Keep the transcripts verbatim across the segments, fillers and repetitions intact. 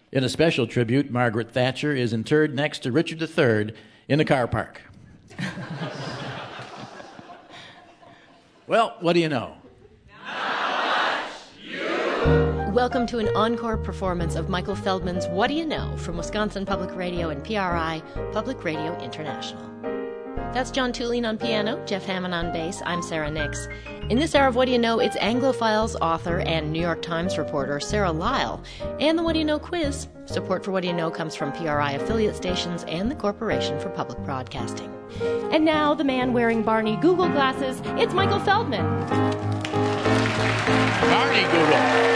In a special tribute, Margaret Thatcher is interred next to Richard the Third in a car park. Well, what do you know? Welcome to an encore performance of Michael Feldman's What Do You Know from Wisconsin Public Radio and P R I, Public Radio International. That's John Tulane on piano, Jeff Hammond on bass, I'm Sarah Nix. In this hour of What Do You Know, it's Anglophiles author and New York Times reporter Sarah Lyle. And the What Do You Know quiz. Support for What Do You Know comes from P R I affiliate stations and the Corporation for Public Broadcasting. And now, the man wearing Barney Google glasses, it's Michael Feldman. Barney Google.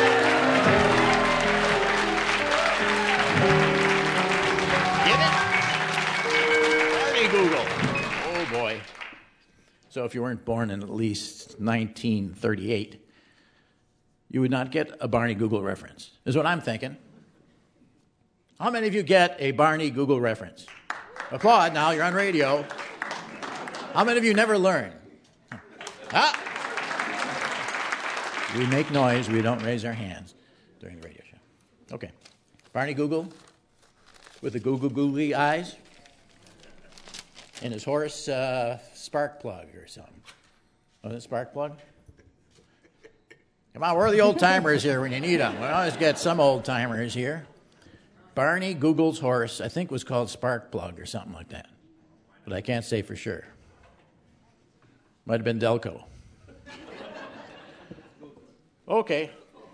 Google. Oh, boy. So if you weren't born in at least nineteen thirty-eight, you would not get a Barney Google reference, is what I'm thinking. How many of you get a Barney Google reference? Applaud now, you're on radio. How many of you never learn? Ah! We make noise, we don't raise our hands during the radio show. Okay. Barney Google with the Google googly eyes. And his horse, uh, Sparkplug or something. Was it Sparkplug? Come on, where are the old-timers here when you need them? We always get some old-timers here. Barney Google's horse, I think, was called Sparkplug or something like that. But I can't say for sure. Might have been Delco. Okay.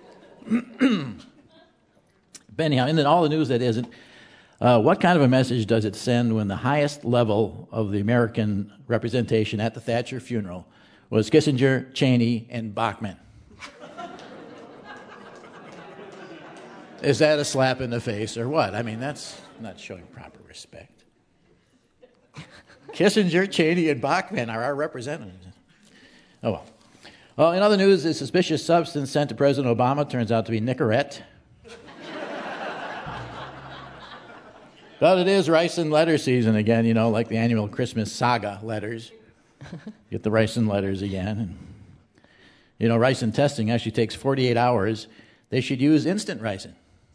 But anyhow, in all the news that isn't, Uh, what kind of a message does it send when the highest level of the American representation at the Thatcher funeral was Kissinger, Cheney, and Bachmann? Is that a slap in the face or what? I mean, that's not showing proper respect. Kissinger, Cheney, and Bachmann are our representatives. Oh, well. Well, in other news, the suspicious substance sent to President Obama turns out to be Nicorette. But it is rice and letter season again, you know, like the annual Christmas saga letters. Get the rice and letters again. And, you know, ricin testing actually takes forty-eight hours. They should use instant ricin.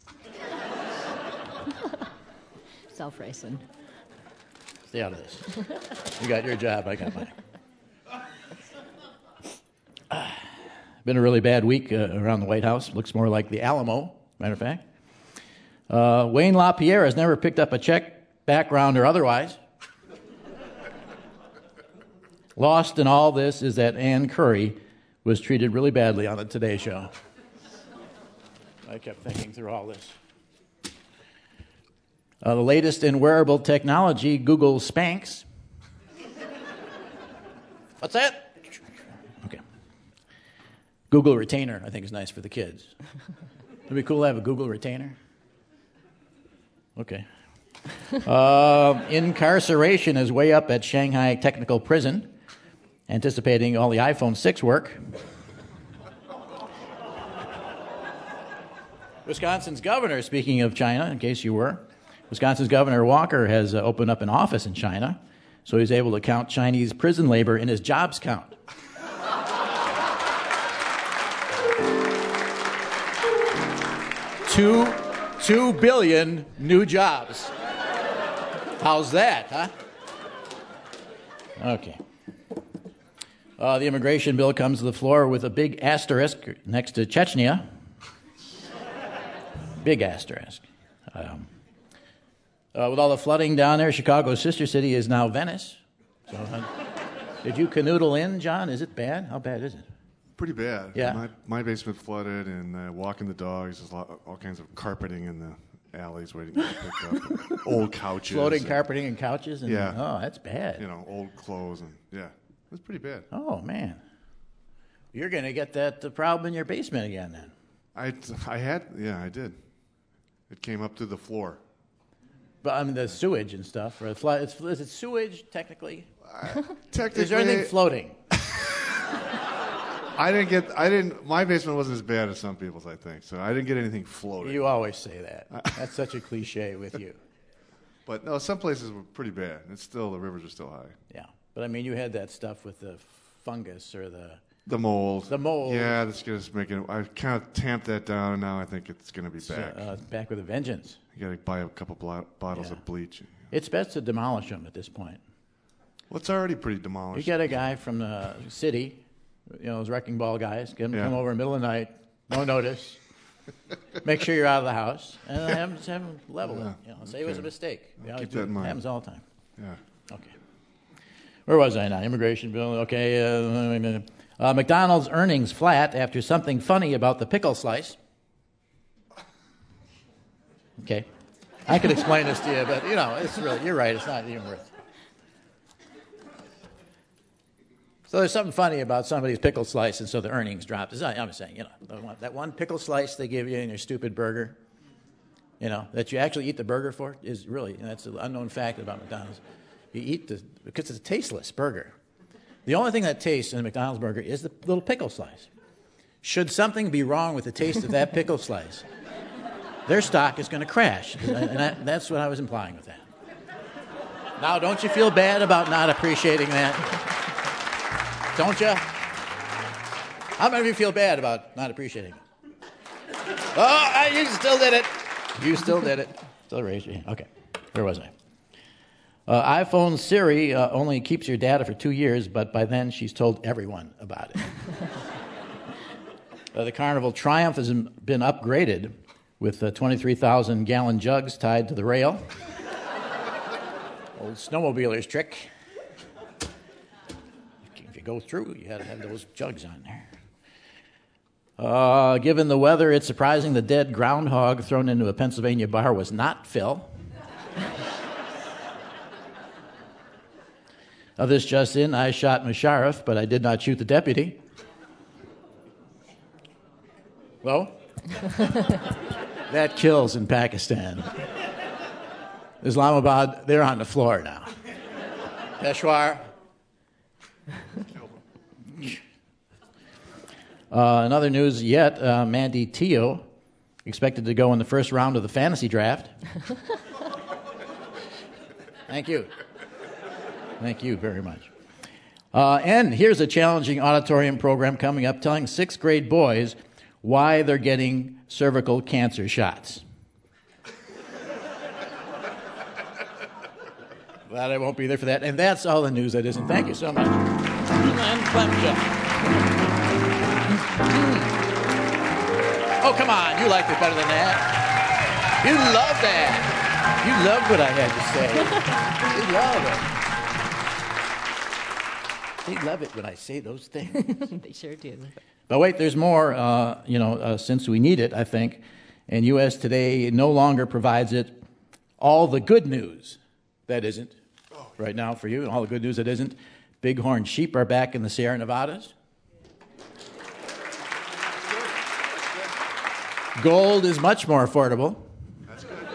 Self-ricin. Stay out of this. You got your job, I got mine. Uh, been a really bad week uh, around the White House. Looks more like the Alamo, matter of fact. Uh, Wayne LaPierre has never picked up a check, background or otherwise. Lost in all this is that Ann Curry was treated really badly on the Today Show. I kept thinking through all this. Uh, the latest in wearable technology, Google Spanx. What's that? Okay. Google Retainer, I think, is nice for the kids. It'd be cool to have a Google Retainer. Okay. Uh, incarceration is way up at Shanghai Technical Prison, anticipating all the iPhone six work. Wisconsin's governor, speaking of China, in case you were, Wisconsin's Governor Walker has uh, opened up an office in China, so he's able to count Chinese prison labor in his jobs count. Two... Two billion new jobs. How's that, huh? Okay. Uh, the immigration bill comes to the floor with a big asterisk next to Chechnya. Big asterisk. Um, uh, with all the flooding down there, Chicago's sister city is now Venice. So, uh, did you canoodle in, John? Is it bad? How bad is it? Pretty bad. Yeah. My, my basement flooded, and uh, walking the dogs, there's a lot, all kinds of carpeting in the alleys waiting to get picked up. Old couches. Floating and, carpeting and couches? And, yeah. Oh, that's bad. You know, old clothes. and Yeah, it's pretty bad. Oh, man. You're going to get that uh, problem in your basement again then. I, I had, yeah, I did. It came up to the floor. But I mean, the sewage and stuff. Or the flo- it's, is it sewage, technically? Uh, technically. Is there anything floating? I didn't get, I didn't, my basement wasn't as bad as some people's, I think. So I didn't get anything floating. You always say that. That's such a cliche with you. But no, some places were pretty bad. It's still, the rivers are still high. Yeah. But I mean, you had that stuff with the fungus or the The mold. The mold. Yeah, that's just making. I kind of tamped that down, and now I think it's going to be back. Uh, back with a vengeance. You got to buy a couple blo- bottles Yeah. of bleach. It's best to demolish them at this point. Well, it's already pretty You demolished. get a guy from the city, you know, those wrecking ball guys, get him to Yeah. come over in the middle of the night, no notice. Make sure you're out of the house, and have him, have him level Yeah. it. You know, say it was a Okay. mistake. You know, keep it that in mind. happens all the time. Yeah. Okay. Where was I now? Immigration bill. Okay. Uh, uh, McDonald's earnings flat after something funny about the pickle slice. Okay. I could explain this to you, but, you know, it's really, you're right. It's not even worth it. So there's something funny about somebody's pickle slice, and so the earnings dropped. It's not, I'm saying, you know, the one, that one pickle slice they give you in your stupid burger, you know, that you actually eat the burger for is really, and that's an unknown fact about McDonald's. You eat the, because it's a tasteless burger. The only thing that tastes in a McDonald's burger is the little pickle slice. Should something be wrong with the taste of that pickle slice, their stock is going to crash. And that, that's what I was implying with that. Now, don't you feel bad about not appreciating that? Don't you? How many of you feel bad about not appreciating it? Oh, you still did it. You still did it. Still raised your hand. Okay. Where was I? Uh, iPhone Siri uh, only keeps your data for two years, but by then she's told everyone about it. uh, the Carnival Triumph has been upgraded with uh, twenty-three thousand gallon jugs tied to the rail. Old snowmobiler's trick. If you go through, you got to have those jugs on there. Uh, given the weather, it's surprising the dead groundhog thrown into a Pennsylvania bar was not Phil. Of this just in, I shot Musharraf, but I did not shoot the deputy. Well, that kills in Pakistan. Islamabad, they're on the floor now. Peshawar. Uh, in other news yet, uh, Mandy Teo expected to go in the first round of the fantasy draft. Thank you. Thank you very much. Uh, and here's a challenging auditorium program coming up telling sixth grade boys why they're getting cervical cancer shots. Glad I won't be there for that. And that's all the news that isn't. Thank you so much. And Clemson. Oh, come on. You liked it better than that. You love that. You loved what I had to say. You love it. They love it when I say those things. They sure do. But wait, there's more, uh, you know, uh, since we need it, I think. And U S Today no longer provides it all the good news that isn't right now for you, and all the good news that isn't. Bighorn sheep are back in the Sierra Nevadas. Gold is much more affordable. That's good.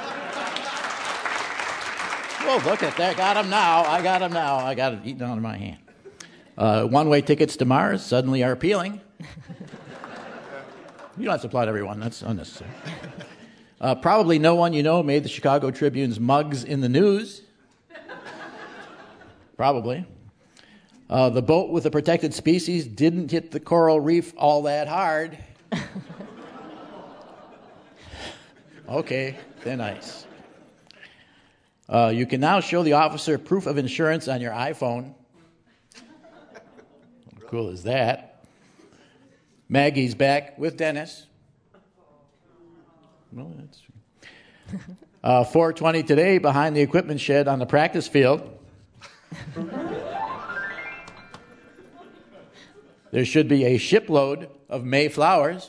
Whoa, look at that. Got him now. I got him now. I got it eaten out of my hand. Uh, one-way tickets to Mars suddenly are appealing. You don't have to applaud everyone. That's unnecessary. Uh, probably no one you know made the Chicago Tribune's mugs in the news. Probably. Uh, the boat with the protected species didn't hit the coral reef all that hard. Okay, thin ice. Uh, you can now show the officer proof of insurance on your iPhone. How cool is that? Maggie's back with Dennis. Well, that's true. Uh, four twenty today behind the equipment shed on the practice field. There should be a shipload of May flowers.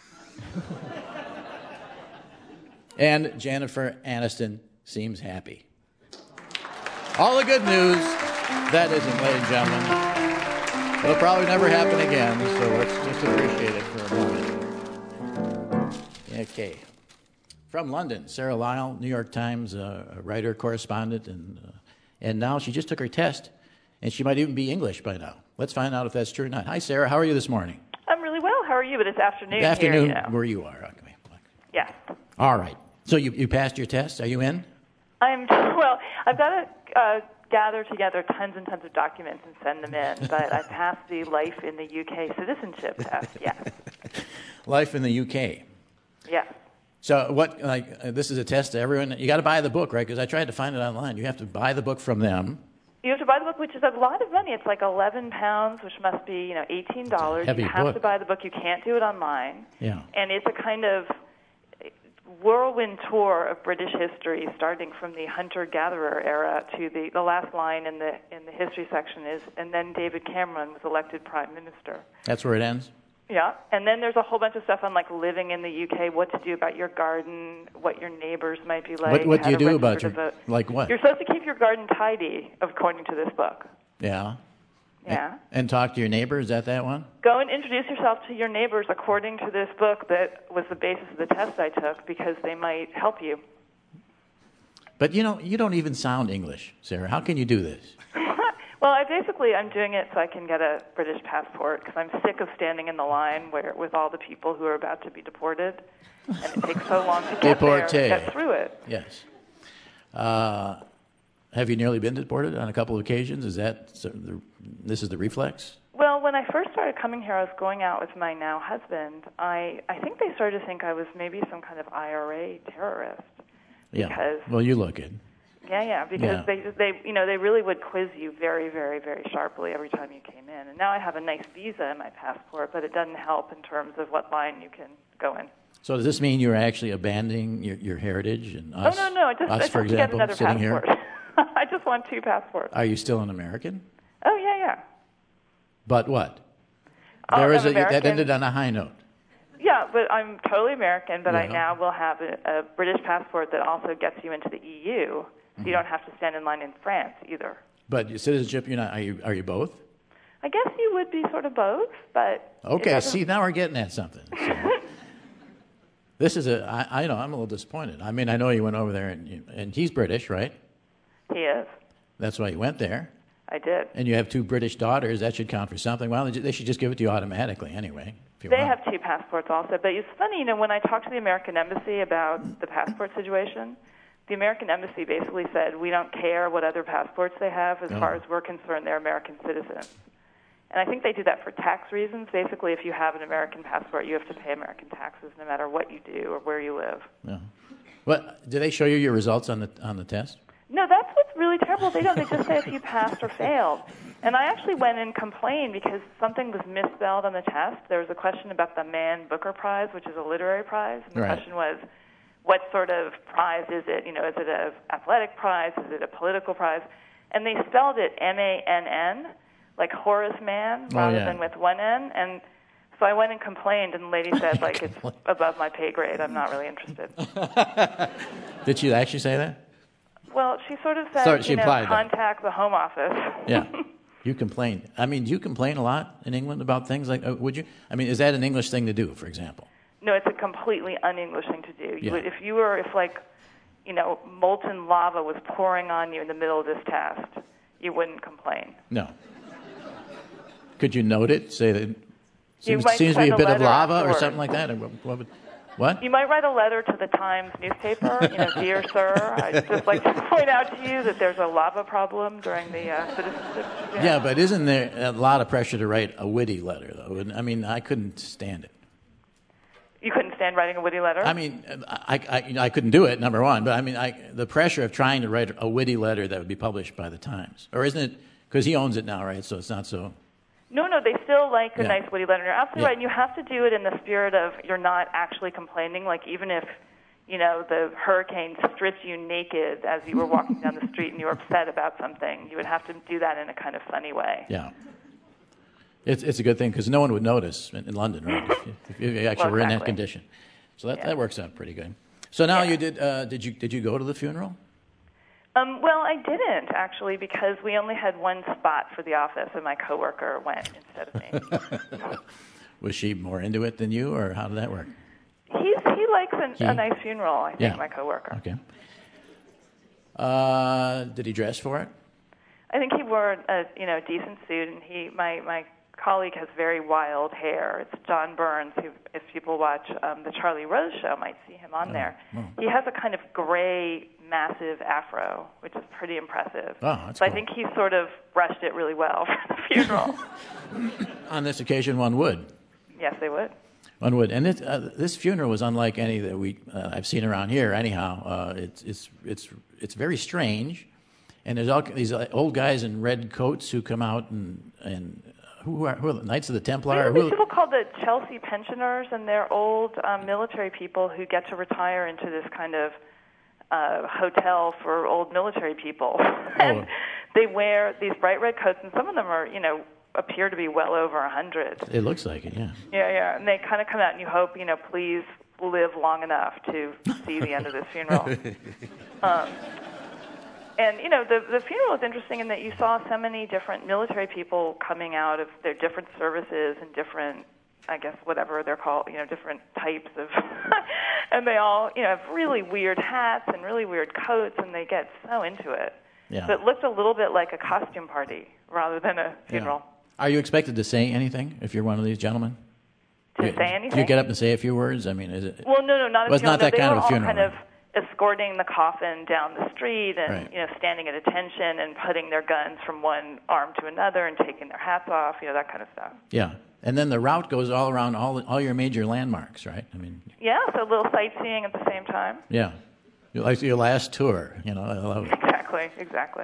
And Jennifer Aniston seems happy. All the good news, that isn't, ladies and gentlemen. It'll probably never happen again, so let's just appreciate it for a moment. Okay. From London, Sarah Lyle, New York Times uh, writer, correspondent, and uh, and now she just took her test, and she might even be English by now. Let's find out if that's true or not. Hi, Sarah. How are you this morning? I'm really well. How are you? But it's afternoon, Afternoon, here. You know. where you are. Okay. Yeah. All right. So you, you passed your test. Are you in? I'm, well, I've got a uh, gather together tons and tons of documents and send them in. But I passed the Life in the U K citizenship test. Yes. Life in the U K. Yes. So what? Like uh, this is a test to everyone. You got to buy the book, right? Because I tried to find it online. You have to buy the book from them. You have to buy the book, which is a lot of money. It's like eleven pounds, which must be, you know, eighteen dollars. Heavy You have book. to buy the book. You can't do it online. Yeah. And it's a kind of whirlwind tour of British history, starting from the hunter-gatherer era to the, the last line in the in the history section is, and then David Cameron was elected prime minister. That's where it ends. Yeah, and then there's a whole bunch of stuff on like living in the U K, what to do about your garden, what your neighbors might be like. What what do how you to do about register your to vote. like what? You're supposed to keep your garden tidy, according to this book. Yeah. Yeah. And, and talk to your neighbor. Is that that one? Go and introduce yourself to your neighbors according to this book that was the basis of the test I took, because they might help you. But you know, you don't even sound English, Sarah. How can you do this? Well, I basically I'm doing it so I can get a British passport, because I'm sick of standing in the line where with all the people who are about to be deported, and it takes so long to get there and get through it. Yes. Uh, have you nearly been deported on a couple of occasions? Is that so the, this is the reflex? Well, when I first started coming here, I was going out with my now husband. I I think they started to think I was maybe some kind of I R A terrorist. Yeah. Because, well, you look it. Yeah, yeah, because Yeah. they they you know they really would quiz you very, very, very sharply every time you came in. And now I have a nice visa in my passport, but it doesn't help in terms of what line you can go in. So does this mean you're actually abandoning your, your heritage and us? oh no, no, I just us, I for just to get example, another sitting passport. here. I just want two passports. Are you still an American? Oh yeah, yeah. But what? Oh, There I'm is a, that American. ended on a high note. Yeah, but I'm totally American, but I Yeah. now will have a, a British passport that also gets you into the E U, so you don't have to stand in line in France either. But your citizenship, you're not. Are you? Are you both? I guess you would be sort of both, but... it Okay. doesn't- See, now we're getting at something. So, this is a. I, I know. I'm a little disappointed. I mean, I know you went over there, and you, and he's British, right? He is. That's why you went there. I did. And you have two British daughters. That should count for something. Well, they should just give it to you automatically anyway. If you They want. have two passports also, but it's funny, you know, when I talked to the American Embassy about the passport situation, the American Embassy basically said, we don't care what other passports they have. As Oh. far as we're concerned, they're American citizens. And I think they do that for tax reasons. Basically, if you have an American passport, you have to pay American taxes no matter what you do or where you live. Yeah. What did they show you your results on the on the test? No, that's what's really terrible. They don't. They just say if you passed or failed. And I actually went and complained because something was misspelled on the test. There was a question about the Man Booker Prize, which is a literary prize. And the Right. question was, what sort of prize is it? You know, is it an athletic prize? Is it a political prize? And they spelled it M A N N, like Horace Mann, Oh, rather yeah. than with one N. And so I went and complained, and the lady said, like, it's above my pay grade. I'm not really interested. Did she actually say that? Well, she sort of said, So she you know, implied that. contact the Home Office. Yeah. You complain. I mean, do you complain a lot in England about things like? Uh, would you? I mean, is that an English thing to do? For example. No, it's a completely un-English thing to do. You Yeah. would, if you were, if like, you know, molten lava was pouring on you in the middle of this test, you wouldn't complain. No. Could you note it? Say that seems, might seems to be send a a bit of letter lava or afterwards. something like that. Or what? What? Would, what? You might write a letter to the Times newspaper, you know, dear sir, I'd just like to point out to you that there's a lava problem during the uh, citizenship. Yeah, but isn't there a lot of pressure to write a witty letter, though? And, I mean, I couldn't stand it. You couldn't stand writing a witty letter? I mean, I, I, you know, I couldn't do it, number one. But, I mean, I, the pressure of trying to write a witty letter that would be published by the Times. Or isn't it, because he owns it now, right? So it's not so... No, no, they still like a Yeah. nice witty letter. You're absolutely Yeah. right. And you have to do it in the spirit of you're not actually complaining. Like even if, you know, the hurricane stripped you naked as you were walking down the street and you were upset about something, you would have to do that in a kind of funny way. Yeah. It's it's a good thing because no one would notice in, in London, right? if, if you actually Well, were in that exactly. condition. So that, Yeah. that works out pretty good. So now Yeah. you did, uh, did you did you go to the funeral? Um, well, I didn't actually because we only had one spot for the office, and my coworker went instead of me. Was she more into it than you, or how did that work? He's he likes an, He? a nice funeral. I think Yeah. my coworker. Okay. Uh, did he dress for it? I think he wore a you know decent suit, and he my my colleague has very wild hair. It's John Burns, who, if people watch um, the Charlie Rose show, might see him on Oh, there. oh. He has a kind of gray, massive afro, which is pretty impressive. Oh, that's so cool. I think he sort of brushed it really well for the funeral. On this occasion, one would. Yes, they would. One would. And this, uh, this funeral was unlike any that we uh, I've seen around here. Anyhow, uh, it's it's it's it's very strange. And there's all these uh, old guys in red coats who come out and and uh, who are, who are the Knights of the Templar? There are Who, these people called the Chelsea pensioners, and they're old um, military people who get to retire into this kind of uh, hotel for old military people. and Oh. they wear these bright red coats, and some of them are, you know, appear to be well over a hundred. it looks like it, yeah. Yeah, yeah, and they kind of come out, and you hope, you know, please live long enough to see the end of this funeral. Um, and, you know, the, the funeral is interesting in that you saw so many different military people coming out of their different services and different, I guess, whatever they're called, you know, different types of, and they all, you know, have really weird hats and really weird coats, and they get so into it. Yeah. So it looked a little bit like a costume party rather than a funeral. Yeah. Are you expected to say anything if you're one of these gentlemen? To Do you- say anything? Do you get up and say a few words? I mean, is it? Well, no, no, not a Well, it's funeral. not that no, they kind were of a all funeral, kind of right? escorting the coffin down the street and Right. you know standing at attention and putting their guns from one arm to another and taking their hats off, you know, that kind of stuff. Yeah. And then the route goes all around all all your major landmarks, right? I mean, Yeah, so a little sightseeing at the same time. yeah. Like your last tour, you know. I love it. Exactly, exactly.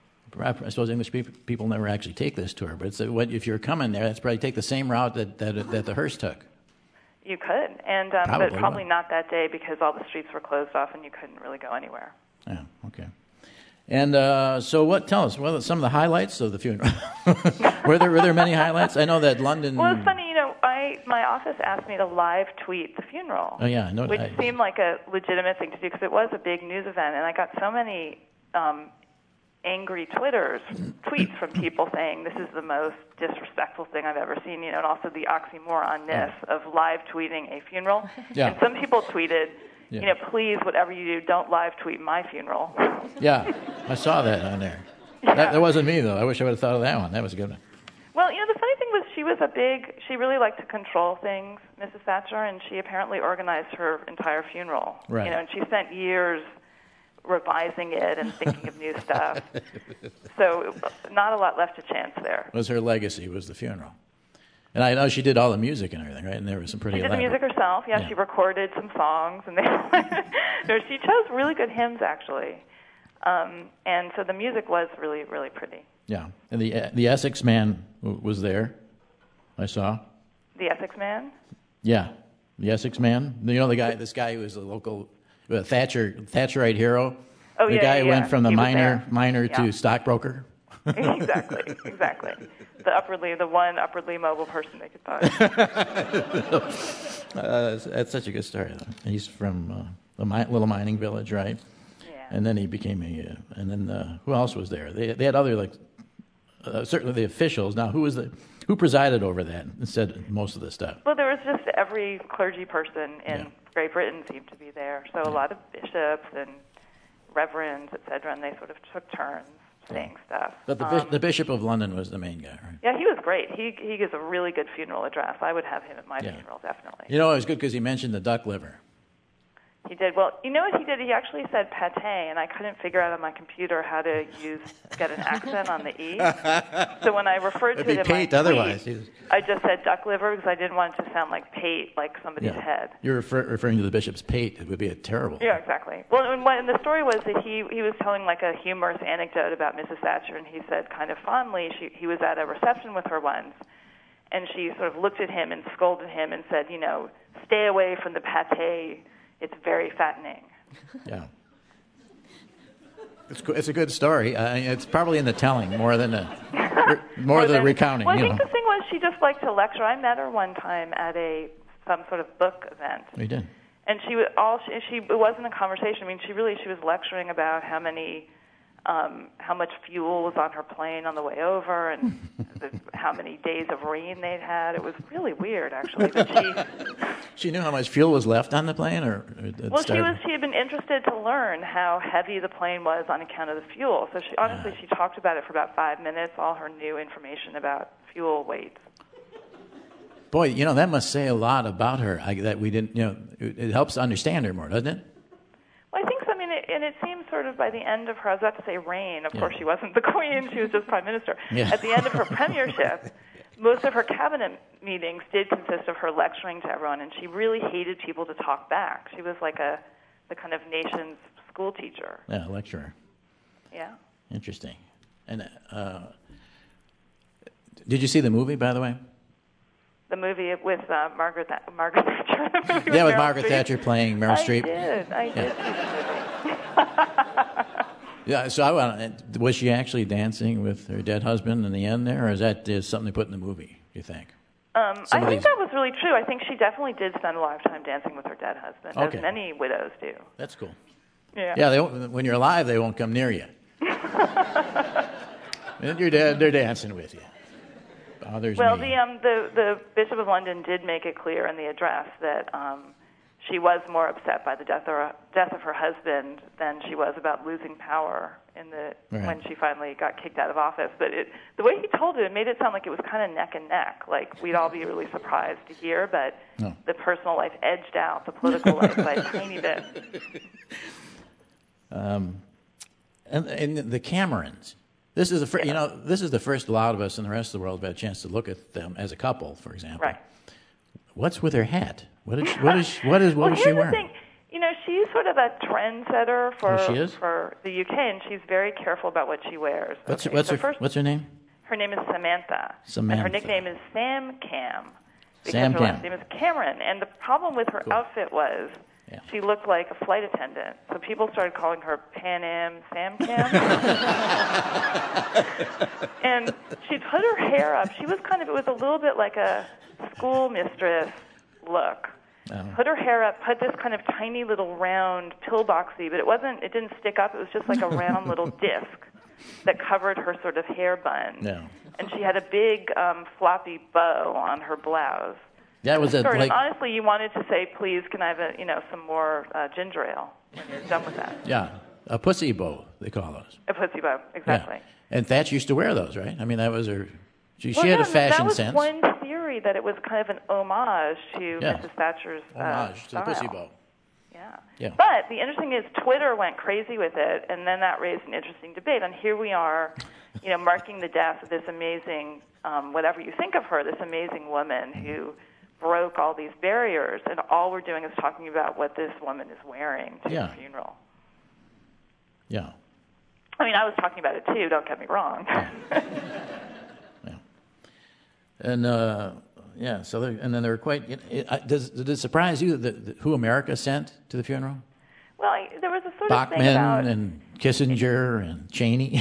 I suppose English peop- people never actually take this tour, but it's a, what, if you're coming there, that's probably take the same route that that, that the hearse took. You could, and um, Probably but probably will. not that day because all the streets were closed off and you couldn't really go anywhere. Yeah. Okay. And uh, so, what? Tell us. Well, some of the highlights of the funeral. were there were there many highlights? I know that London. Well, it's funny, you know, I my office asked me to live tweet the funeral. Oh yeah, I know. Which I, seemed like a legitimate thing to do because it was a big news event, and I got so many um, angry Twitters, tweets from people saying this is the most disrespectful thing I've ever seen, you know, and also the oxymoronness of live tweeting a funeral. Yeah. And some people tweeted, Yeah. you know, please, whatever you do, don't live tweet my funeral. Yeah, I saw that on there. Yeah. That, that wasn't me though. I wish I would have thought of that one. That was a good one. Well, you know, the funny thing was she was a big, she really liked to control things, Missus Thatcher, and she apparently organized her entire funeral. Right. You know, and she spent years revising it and thinking of new stuff. So not a lot left to chance there. Was her legacy was the funeral, and I know she did all the music and everything, right? And there was some pretty. She did the elaborate- music herself. Yeah, Yeah. she recorded some songs, and they, no, she chose really good hymns actually. Um, and so the music was really, really pretty. Yeah, and the uh, the Essex man w- was there. I saw. The Essex Man. Yeah, the Essex man. You know the guy. This guy who was a local uh, Thatcher Thatcherite hero. Oh, the yeah, guy yeah, who went yeah. from the He was miner there. miner Yeah. to stockbroker. exactly, exactly. The upwardly, the one upwardly mobile person they could buy. Uh, that's, that's such a good story. Though. He's from uh, a mi- little mining village, right? Yeah. And then he became a. Uh, and then uh, who else was there? They they had other like uh, certainly the officials. Now who was the who presided over that and said most of the stuff? Well, there was just every clergy person in Yeah. Great Britain seemed to be there. So a lot of bishops and reverends, et cetera, and they sort of took turns saying stuff. But the, bis- Um, the Bishop of London was the main guy, right? yeah, he was great. He he gives a really good funeral address. I would have him at my Yeah. funeral, definitely. You know, it was good because he mentioned the duck liver. He did. Well, you know what he did? He actually said pate, and I couldn't figure out on my computer how to use get an accent on the E. So when I referred to It'd be it in my pate otherwise. tweet, He was- I just said duck liver because I didn't want it to sound like pate, like somebody's Yeah. head. You're refer- referring to the bishop's pate. It would be a terrible. Yeah, exactly. Well, and, what, and the story was that he he was telling like a humorous anecdote about Missus Thatcher, and he said kind of fondly, she, he was at a reception with her once, and she sort of looked at him and scolded him and said, you know, stay away from the pate. It's very fattening. Yeah. It's, co- it's a good story. Uh, it's probably in the telling more than the more than the than- recounting. Well, I you think know, the thing was she just liked to lecture. I met her one time at a some sort of book event, we did. and she was all she, she it wasn't a conversation. I mean, she really she was lecturing about how many. Um, how much fuel was on her plane on the way over, and the, how many days of rain they'd had. It was really weird, actually. But she, She knew how much fuel was left on the plane, or, or it well, she started- was. She had been interested to learn how heavy the plane was on account of the fuel. So she honestly, she talked about it for about five minutes. All her new information about fuel weights. Boy, you know, that must say a lot about her, I, that we didn't, you know, it, it helps understand her more, doesn't it? Well, I think so. I mean, it, and it seems sort of by the end of her, I was about to say reign. Of Yeah. course, she wasn't the queen. She was just prime minister. Yeah. At the end of her premiership, most of her cabinet meetings did consist of her lecturing to everyone, and she really hated people to talk back. She was like a the kind of nation's school teacher. Yeah, lecturer. Yeah. Interesting. And uh, did you see the movie, by the way? The movie with uh, Margaret Th- Margaret Thatcher. The movie Yeah, with Meryl Margaret Streep. Thatcher playing Meryl I Streep. did. I did Yeah. see the movie. Yeah, so I want. Was she actually dancing with her dead husband in the end there, or is that just something they put in the movie? You think? Um, Some I of think these- that was really true. I think she definitely did spend a lot of time dancing with her dead husband, Okay. as many widows do. That's cool. Yeah. Yeah, they won't, when you're alive, they won't come near you. When you're dead, they're dancing with you. Bothers Well, me. the um, the the Bishop of London did make it clear in the address that um, she was more upset by the death of her, death of her husband than she was about losing power in the Right. when she finally got kicked out of office. But it, the way he told it, it made it sound like it was kind of neck and neck. Like we'd all be really surprised to hear, but No. the personal life edged out the political life by a tiny bit. Um, and, and the Camerons. This is the fir- you know this is the first a lot of us in the rest of the world have had a chance to look at them as a couple, for example. Right. What's with her hat? What is she, what is she, what is what well, is she here's wearing? the thing. You know, she's sort of a trendsetter for Oh, she is? for the U K, and she's very careful about what she wears. What's Okay, what's so her first, what's her name? her name is Samantha. Samantha. And her nickname is Sam Cam. Because Sam her Cam. last name is Cameron. And the problem with her Cool. outfit was Yeah. she looked like a flight attendant. So people started calling her Pan Am Sam Cam. And she'd put her hair up. She was kind of, it was a little bit like a schoolmistress look. Oh. Put her hair up, put this kind of tiny little round pillboxy, but it wasn't, it didn't stick up. It was just like a round little disc that covered her sort of hair bun. Yeah. And she had a big um, floppy bow on her blouse. That was a Sort of, like honestly, you wanted to say, please, can I have a, you know, some more uh, ginger ale when you're done with that? yeah a pussy bow they call those. A pussy bow, exactly. Yeah. And Thatch used to wear those, right? I mean that was her. She, Well, she had yeah, a fashion that was sense. one theory, that it was kind of an homage to Yeah. Missus Thatcher's uh, Homage to the pussy style. bow. Yeah. Yeah. But the interesting is Twitter went crazy with it, and then that raised an interesting debate. And here we are, you know, marking the death of this amazing, um, whatever you think of her, this amazing woman who broke all these barriers, and all we're doing is talking about what this woman is wearing to Yeah. the funeral. Yeah. I mean, I was talking about it too, don't get me wrong. And uh, yeah, so there, and then there were quite. It, it, uh, does did it surprise you that, that who America sent to the funeral? Well, I, there was a sort of thing Bachman about... and Kissinger and Cheney.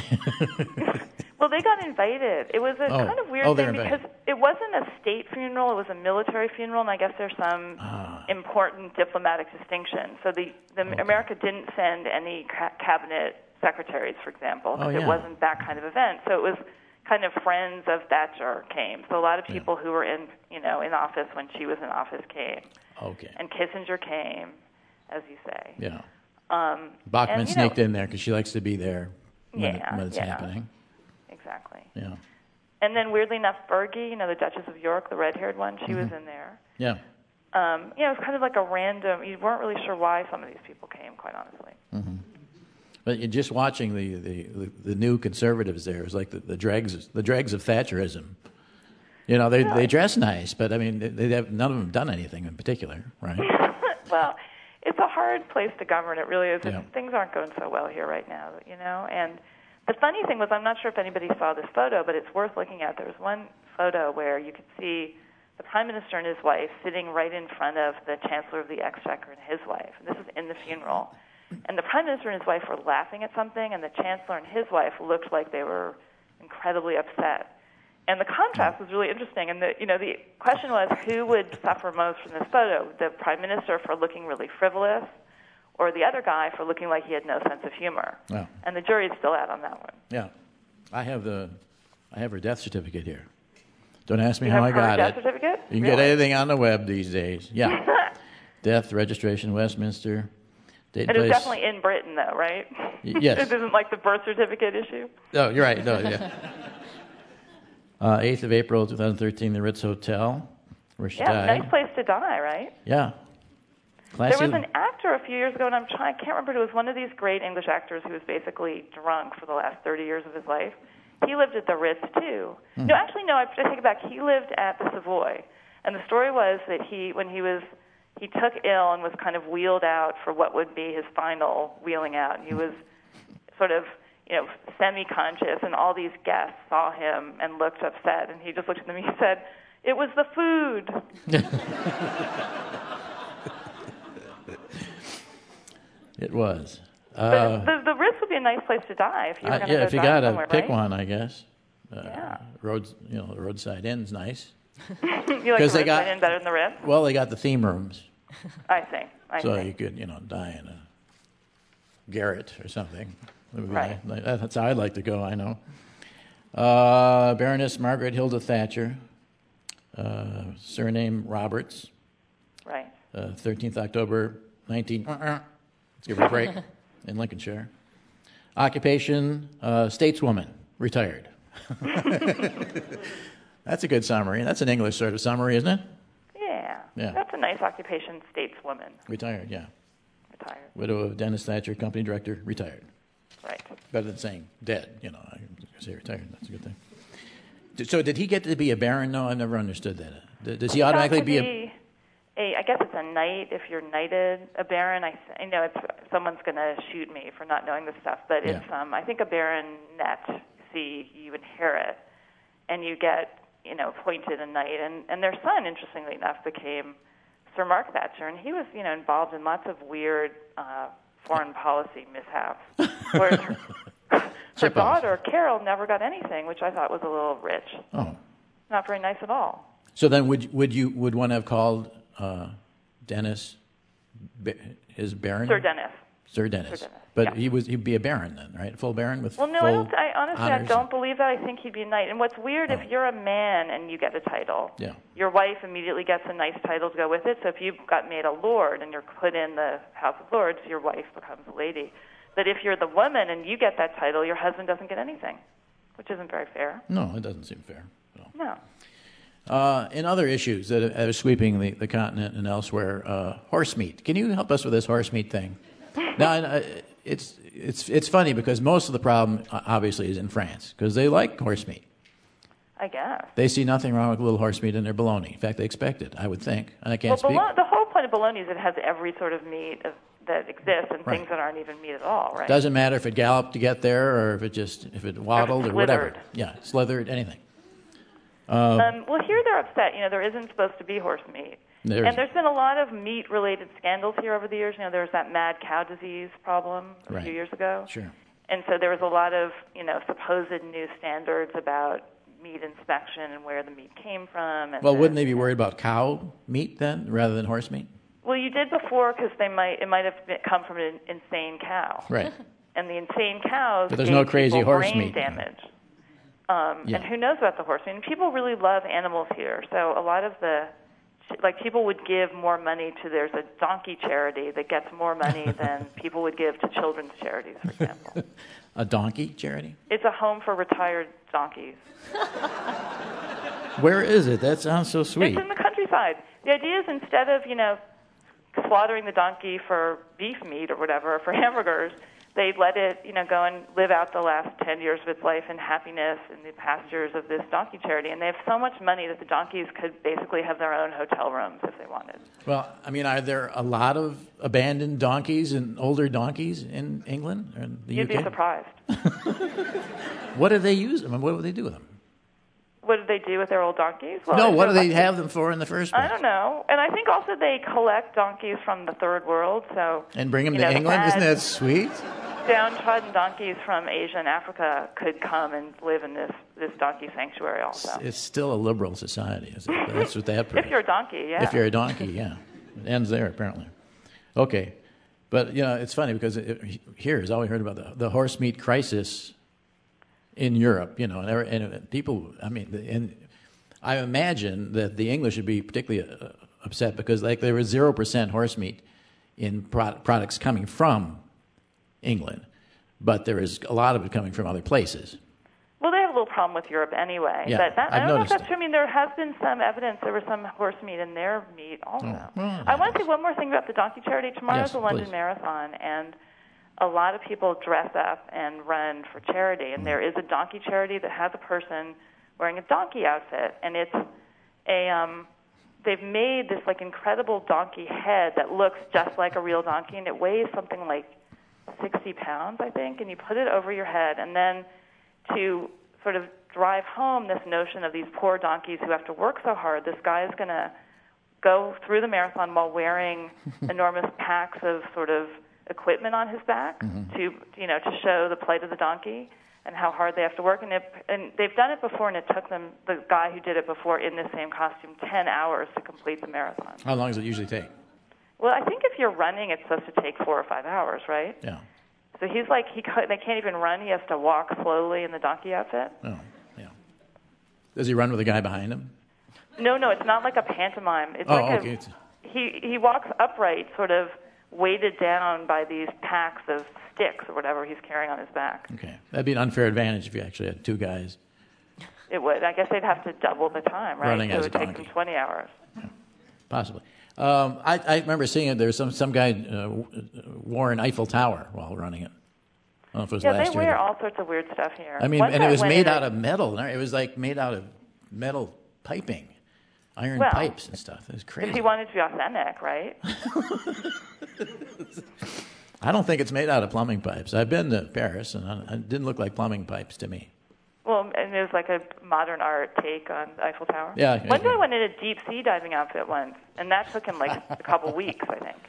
Well, they got invited. It was a Oh. kind of weird Oh, they're thing invited. because it wasn't a state funeral; it was a military funeral, and I guess there's some Ah. important diplomatic distinction. So the, the Okay. America didn't send any ca- cabinet secretaries, for example, because Oh, yeah. it wasn't that kind of event. So it was kind of friends of Thatcher came. So a lot of Yeah. people who were in, you know, in office when she was in office came, Okay. and Kissinger came, as you say. Yeah. Um, Bachman and, you know, sneaked in there because she likes to be there when, it, Yeah, when it's yeah. happening. Exactly. Yeah. And then, weirdly enough, Fergie, you know, the Duchess of York, the red-haired one, she was Mm-hmm. in there. Yeah. Um, you know, it was kind of like a random. You weren't really sure why some of these people came, quite honestly. But you're just watching the, the, the, the new conservatives there is like the, the dregs the dregs of Thatcherism. You know, they Yeah. they dress nice, but I mean, they, they have none of them done anything in particular, right? Well, it's a hard place to govern. It really is. Yeah. It's, things aren't going so well here right now, you know. And the funny thing was, I'm not sure if anybody saw this photo, but it's worth looking at. There was one photo where you could see the Prime Minister and his wife sitting right in front of the Chancellor of the Exchequer and his wife. And this is in the funeral. And the Prime Minister and his wife were laughing at something, and the Chancellor and his wife looked like they were incredibly upset. And the contrast was really interesting. And the, you know, the question was, who would suffer most from this photo? The Prime Minister for looking really frivolous, or the other guy for looking like he had no sense of humor? Yeah. And the jury's still out on that one. Yeah. I have the I have her death certificate here. Don't ask me You how have I her got death it. certificate? You can get Really? anything on the web these days. Yeah. Death registration, Westminster. Date It and is place. definitely in Britain, though, right? Y- yes. It isn't like the birth certificate issue. Oh, you're right. No, yeah. Uh, eighth of April, twenty thirteen, the Ritz Hotel. where she Yeah, died. nice place to die, right? Yeah. Classy. There was an actor a few years ago, and I'm trying, I can't remember, it was one of these great English actors who was basically drunk for the last thirty years of his life. He lived at the Ritz, too. Hmm. No, actually, no, I take it back. He lived at the Savoy. And the story was that he, when he was, he took ill and was kind of wheeled out for what would be his final wheeling out. And he was sort of, you know, semi-conscious, and all these guests saw him and looked upset. And he just looked at them and he said, "It was the food." It was. Uh, the, the Ritz would be a nice place to die if you were uh, going to yeah, go if you die got to somewhere, pick right? one, I guess. Uh, Yeah. Roads, you know, the roadside inn's nice. You like the Because they Ritz got- Inn better than the Ritz? Well, they got the theme rooms, I see. I so see. you could, you know, die in a garret or something. That would be Right. nice. That's how I'd like to go. I know. Uh, Baroness Margaret Hilda Thatcher, uh, surname Roberts, Right. uh, thirteenth October nineteen. Uh-uh. Let's give her a break. In Lincolnshire. Occupation, uh, stateswoman, retired. That's a good summary. That's an English sort of summary, isn't it? Yeah. Yeah. That's a nice occupation, stateswoman. Retired, yeah. Retired. Widow of Dennis Thatcher, company director, retired. Right. Better than saying dead, you know. I say retired, that's a good thing. D- So did he get to be a baron? No, I've never understood that. D- Does he Got automatically to be a... a? I guess it's a knight if you're knighted. A baron, I, th- I know it's someone's going to shoot me for not knowing this stuff, but it's Yeah. um, I think a baronet. See, you inherit, and you get you know appointed a knight, and and their son, interestingly enough, became Sir Mark Thatcher, and he was you know involved in lots of weird uh, foreign policy mishaps. Whereas her, her Chip-offs. daughter Carol never got anything, which I thought was a little rich. Oh. Not very nice at all. So then would would you would one have called uh, Dennis ba- his baron? Sir Dennis. Sir Dennis. Sir Dennis, But yeah. he was he'd be a baron then, right? Full baron with Well, no, full I, don't, I honestly I honors? don't believe that. I think he'd be a knight. And what's weird, Oh. if you're a man and you get a title, Yeah. your wife immediately gets a nice title to go with it. So if you got made a lord and you're put in the House of Lords, your wife becomes a lady. But if you're the woman and you get that title, your husband doesn't get anything, which isn't very fair. No, it doesn't seem fair. No. No. Uh, in other issues that are sweeping the, the continent and elsewhere, uh, horse meat. Can you help us with this horse meat thing? Now, uh, it's it's it's funny because most of the problem uh, obviously is in France because they like horse meat. I guess. They see nothing wrong with a little horse meat in their bologna. In fact, they expect it. I would think, and I can't Well, speak. bolo- the whole point of bologna is it has every sort of meat of, that exists and Right. things that aren't even meat at all, right? Doesn't matter if it galloped to get there or if it just if it waddled or whatever. slithered. Yeah, slithered, anything. Um, well, here they're upset. You know, there isn't supposed to be horse meat. There's- And there's been a lot of meat-related scandals here over the years. You know, there was that mad cow disease problem a Right. few years ago. Sure. And so there was a lot of, you know, supposed new standards about meat inspection and where the meat came from. And Well, the- wouldn't they be worried about cow meat then rather than horse meat? Well, you did before because they might it might have been, come from an insane cow. Right. And the insane cows But there's gave no crazy people horse brain meat. damage. Um, Yeah. And who knows about the horse meat? And people really love animals here. So a lot of the, like people would give more money to, there's a donkey charity that gets more money than people would give to children's charities, for example. A donkey charity? It's a home for retired donkeys. Where is it? That sounds so sweet. It's in the countryside. The idea is instead of, you know, slaughtering the donkey for beef meat or whatever, or for hamburgers, they let it, you know, go and live out the last ten years of its life in happiness in the pastures of this donkey charity. And they have so much money that the donkeys could basically have their own hotel rooms if they wanted. Well, I mean, are there a lot of abandoned donkeys and older donkeys in England or in the You'd U K? be surprised. What do they use them? I mean, what would they do with them? What did they do with their old donkeys? Well, no, if what do they're they lucky- have them for in the first place? I don't know. And I think also they collect donkeys from the third world. So And bring them you to know, the England? Isn't bad- that sweet? downtrodden donkeys from Asia and Africa could come and live in this, this donkey sanctuary also. It's still a liberal society. Is it? That's what that If you're a donkey, yeah. If you're a donkey, yeah. It ends there, apparently. Okay. But, you know, it's funny because it, here is all we heard about the, the horse meat crisis in Europe, you know, and, every, and people, I mean, the, and I imagine that the English would be particularly uh, upset because, like, there was zero percent horse meat in pro- products coming from England, but there is a lot of it coming from other places. Well, they have a little problem with Europe anyway. Yeah, but that, I I've don't know if noticed that's it. true. I mean, there has been some evidence there was some horse meat in their meat also. Oh, well, I want to say one more thing about the donkey charity. Tomorrow's Yes, the London please. Marathon, and a lot of people dress up and run for charity. And there is a donkey charity that has a person wearing a donkey outfit, and it's a um, they've made this like incredible donkey head that looks just like a real donkey, and it weighs something like sixty pounds, I think, and you put it over your head, and then to sort of drive home this notion of these poor donkeys who have to work so hard, this guy is going to go through the marathon while wearing enormous packs of sort of equipment on his back mm-hmm. to, you know, to show the plight of the donkey and how hard they have to work. And, it, and they've done it before, and it took them, the guy who did it before in the same costume, ten hours to complete the marathon. How long does it usually take? Well, I think if you're running, it's supposed to take four or five hours, right? Yeah. So he's like, he they can't even run. He has to walk slowly in the donkey outfit. Oh, yeah. Does he run with a guy behind him? No, no, it's not like a pantomime. It's oh, like okay. a, It's... he he walks upright, sort of weighted down by these packs of sticks or whatever he's carrying on his back. Okay. That'd be an unfair advantage if you actually had two guys. It would. I guess they'd have to double the time, right? Running so as it would a take donkey. them twenty hours. Yeah, possibly. Um, I, I remember seeing it. There was some, some guy uh, wore an Eiffel Tower while running it. I don't know if it was Yeah, last they year. wear all sorts of weird stuff here. I mean, One and guy it was went made in out a- of metal. It was like made out of metal piping, iron Well, pipes and stuff. It was crazy. If he wanted to be authentic, right? I don't think it's made out of plumbing pipes. I've been to Paris, and I, it didn't look like plumbing pipes to me. Well, and it was like a modern art take on the Eiffel Tower. Yeah, One yeah. guy went in a deep sea diving outfit once, and that took him like a couple weeks, I think.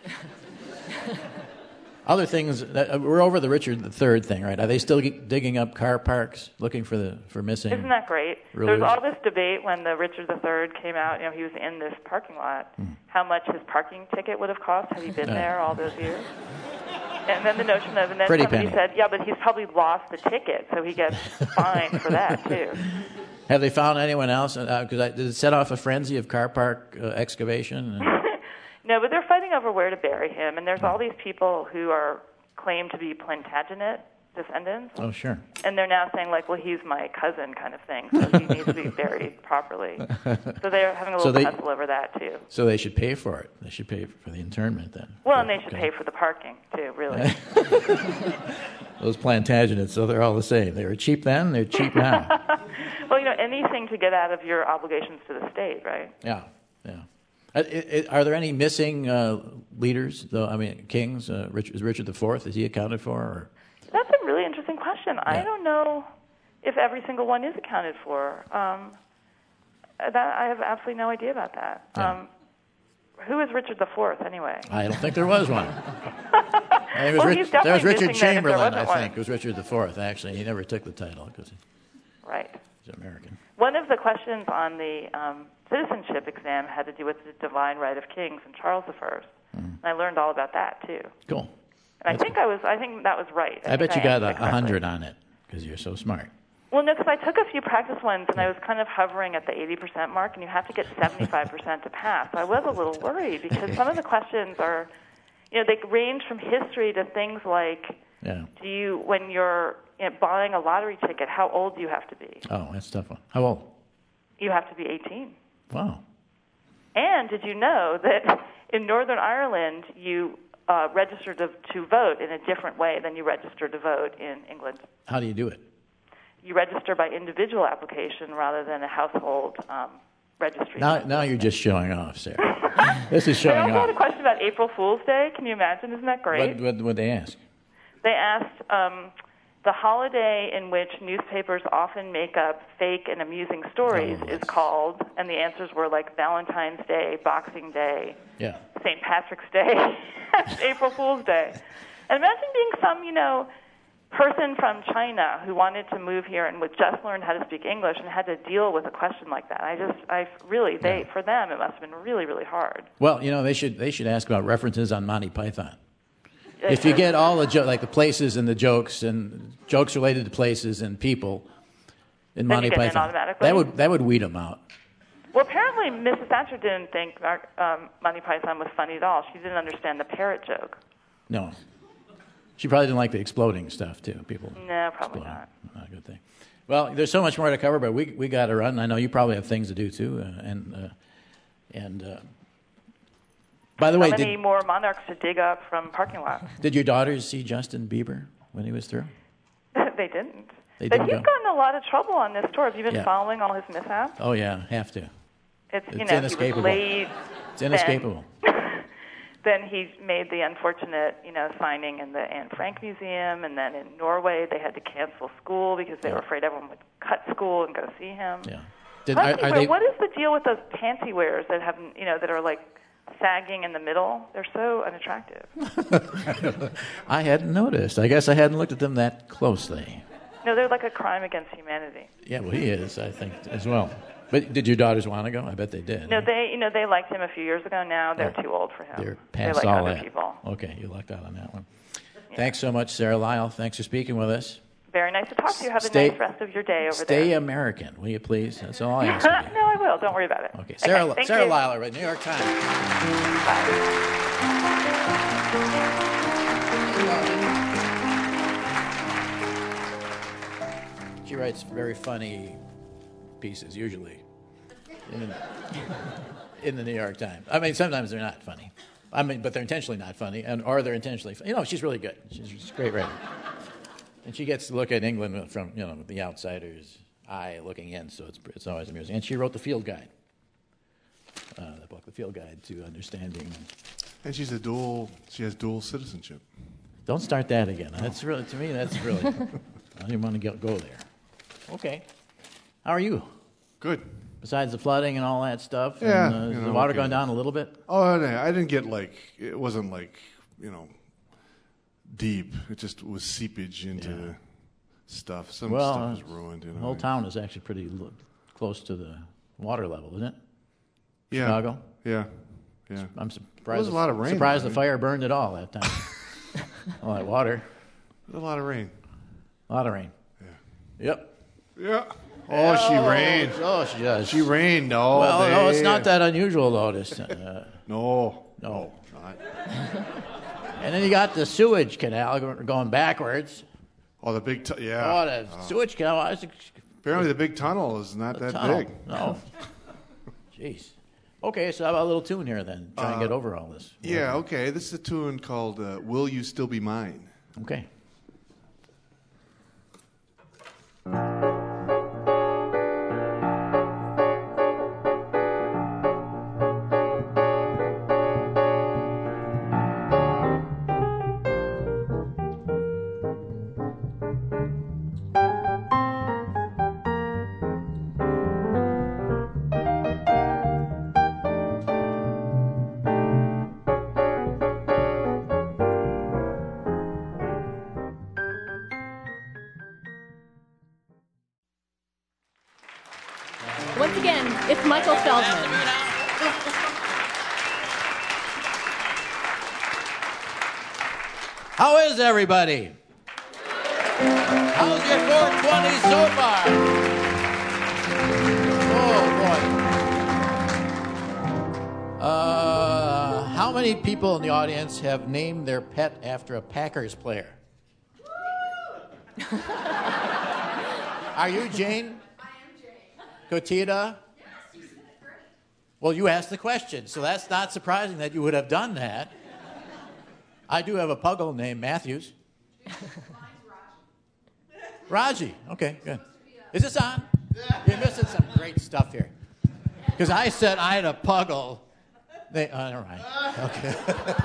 Other things, that, uh, we're over the Richard the Third thing, right? Are they still g- digging up car parks, looking for the for missing? Isn't that great? There was all this debate when the Richard the Third came out. You know, he was in this parking lot. Mm. How much his parking ticket would have cost had he been Yeah. there all those years? And then the notion of, and then Pretty somebody penny. said, yeah, but he's probably lost the ticket, so he gets fined for that too. Have they found anyone else? Because uh, did it set off a frenzy of car park uh, excavation? And... No, but they're fighting over where to bury him, and there's all these people who are claimed to be Plantagenet descendants. Oh, sure. And they're now saying, like, well, he's my cousin kind of thing, so he needs to be buried properly. So they're having a So little they- tussle over that, too. So they should pay for it. They should pay for the internment then. Well, and they should Okay. pay for the parking, too, really. Those Plantagenets, so they're all the same. They were cheap then, they're cheap now. Well, you know, anything to get out of your obligations to the state, right? Yeah, yeah. Uh, i- i- Are there any missing uh, leaders, though? I mean, kings? Uh, Richard, is Richard the Fourth, is he accounted for? Or? That's a really interesting question. I Yeah. don't know if every single one is accounted for. Um, that I have absolutely no idea about that. Yeah. Um, who is Richard the Fourth, anyway? I don't think there was one. I think it was Well, Rich- he's there was definitely Richard missing then if there Chamberlain, I wasn't one. think. It was Richard the Fourth, actually. He never took the title because Right. he's American. One of the questions on the um, citizenship exam had to do with the divine right of kings and Charles the First. Mm. And I learned all about that, too. Cool. And I think I was, I think that was right. I, bet think you I got a answered it a hundred correctly. on it because you're so smart. Well, no, because I took a few practice ones, and I was kind of hovering at the eighty percent mark, and you have to get seventy-five percent to pass. So I was a little worried because some of the questions are, you know, they range from history to things like, Yeah. do you, when you're you know, buying a lottery ticket, how old do you have to be? Oh, that's a tough one. How old? You have to be eighteen. Wow. And did you know that in Northern Ireland, you uh, register to, to vote in a different way than you register to vote in England? How do you do it? You register by individual application rather than a household um, registry. Now, now you're just showing off, Sarah. This is I showing also had a off. question about April Fool's Day. Can you imagine? Isn't that great? What what would they ask? They asked um, the holiday in which newspapers often make up fake and amusing stories Oh, is that's- called, and the answers were like Valentine's Day, Boxing Day, Yeah. Saint Patrick's Day, April Fool's Day. And imagine being some, you know, person from China who wanted to move here and would just learn how to speak English and had to deal with a question like that. I just, I really, they, Yeah. for them, it must have been really, really hard. Well, you know, they should they should ask about references on Monty Python. If you get all the jo- like the places and the jokes and jokes related to places and people in Then Monty you get in Python, automatically? that would that would weed them out. Well, apparently Missus Thatcher didn't think Mark, um, Monty Python was funny at all. She didn't understand the parrot joke. No, she probably didn't like the exploding stuff too. People. No, probably exploding. not. Not a good thing. Well, there's so much more to cover, but we we got to run. I know you probably have things to do too, uh, and uh, and. Uh, by the How way, many did, more monarchs to dig up from parking lots? did your daughters see Justin Bieber when he was through? They didn't. They but didn't he's go? gotten a lot of trouble on this tour. Have you been Yeah. following all his mishaps? Oh yeah, have to. It's, you It's know, inescapable. he was late. It's inescapable. Then, then he made the unfortunate, you know, signing in the Anne Frank Museum, and then in Norway they had to cancel school because they Yeah. were afraid everyone would cut school and go see him. Yeah. Did, Panty are, are wear, they? What is the deal with those panty wears that have, you know, that are like sagging in the middle? They're so unattractive. I hadn't noticed. I guess I hadn't looked at them that closely. No, they're like a crime against humanity. Yeah, well, he is, I think, as well. But did your daughters want to go? I bet they did. No, they, you know, they liked him a few years ago. Now they're Oh. too old for him. They're they past like all other that. people. Okay, you lucked out on that one. Yeah. Thanks so much, Sarah Lyle. Thanks for speaking with us. Very nice to talk to you. Have a Stay- nice rest of your day over Stay there. American, will you please? That's all I ask of you. No, I will. Don't worry about it. Okay, Sarah, thank Sarah you. Lyle, right, New York Times. She writes very funny pieces, usually, in the, in the New York Times. I mean, sometimes they're not funny. I mean, but they're intentionally not funny, and or they're intentionally funny. You know, she's really good. She's, she's a great writer. And she gets to look at England from, you know, the outsider's eye looking in, so it's it's always amusing. And she wrote the Field Guide, uh, the book, The Field Guide to Understanding. And she's a dual. She has dual citizenship. Don't start that again. That's really, to me, that's really, I don't even want to get, go there. Okay. How are you? Good. Besides the flooding and all that stuff? Yeah, And, uh, you has know, the water okay. gone down a little bit? Oh no, I didn't get like it wasn't like you know deep. It just was seepage into Yeah. the stuff. Some Well, stuff uh, is ruined. You know. The whole town is actually pretty lo- close to the water level, isn't it? Yeah. Chicago? Yeah. Yeah. I'm surprised. There was a the- lot of rain, Surprised though, the fire burned at all that time. All that water. A lot of rain. A lot of rain. Yeah. Yep. Yeah. Oh, she rained. Oh, she does. She rained all well, day. no, it's not that unusual, though. This, uh, No. no. Not. And then you got the sewage canal go- going backwards. Oh, the big. Tu- yeah. Oh, the sewage canal. I was, Apparently, the big tunnel is not that tunnel. big. No. Jeez. Okay, so how about a little tune here then? Try and get over all this. Yeah. Okay. This is a tune called uh, "Will You Still Be Mine." Okay. Once again, it's Michael Feldman. How is everybody? How's your four twenty so far? Oh, boy. Uh, how many people in the audience have named their pet after a Packers player? Are you Jane? I am Jane. Cotita? Yes, you said it great. Well, you asked the question, so that's not surprising that you would have done that. I do have a puggle named Matthews. Mine's Raji. Raji. Okay, good. Is this on? You're missing some great stuff here. Because I said I had a puggle. They, uh, all right. Okay.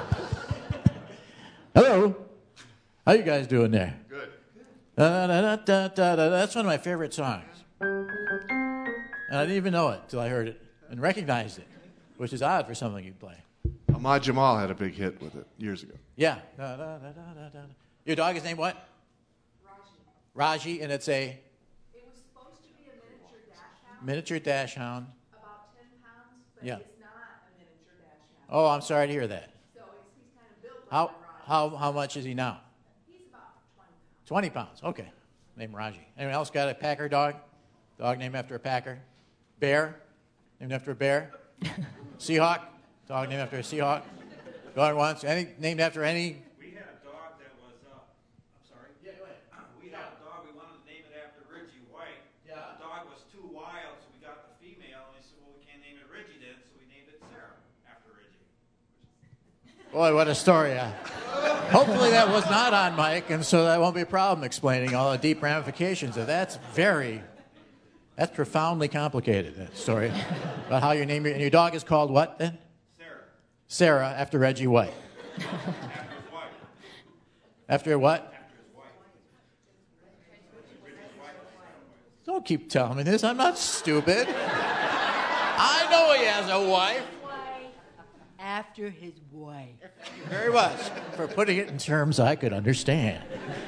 Hello. How you guys doing there? Good. Da, da, da, da, da, da. That's one of my favorite songs. And I didn't even know it till I heard it and recognized it, which is odd for something you play. Ahmad Jamal had a big hit with it years ago. Yeah. Da, da, da, da, da, da. Your dog is named what? Raji. Raji, and it's a It was supposed to be a miniature dash hound, miniature dash hound. about ten pounds, but Yeah. it's not a miniature dash hound. Oh, I'm sorry to hear that. So it's, he's kind of built like How a Raji. how how much is he now? He's about twenty pounds. Twenty pounds. Okay. Named Raji. Anyone else got a Packer dog? Dog named after a Packer. Bear, named after a bear. Seahawk, dog named after a Seahawk. Going once. Any named after any? We had a dog that was, uh, I'm sorry. Yeah, go ahead. We had a dog, we wanted to name it after Reggie White. Boy, what a story. Uh, hopefully that was not on mic, and so that won't be a problem explaining all the deep ramifications of that's very, that's profoundly complicated, that story. About how you name your, and your dog is called what then? Sarah. Sarah, after Reggie White. After his wife. After what? After his wife. Don't keep telling me this. I'm not stupid. I know he has a wife. After his wife. Thank you very much for putting it in terms I could understand.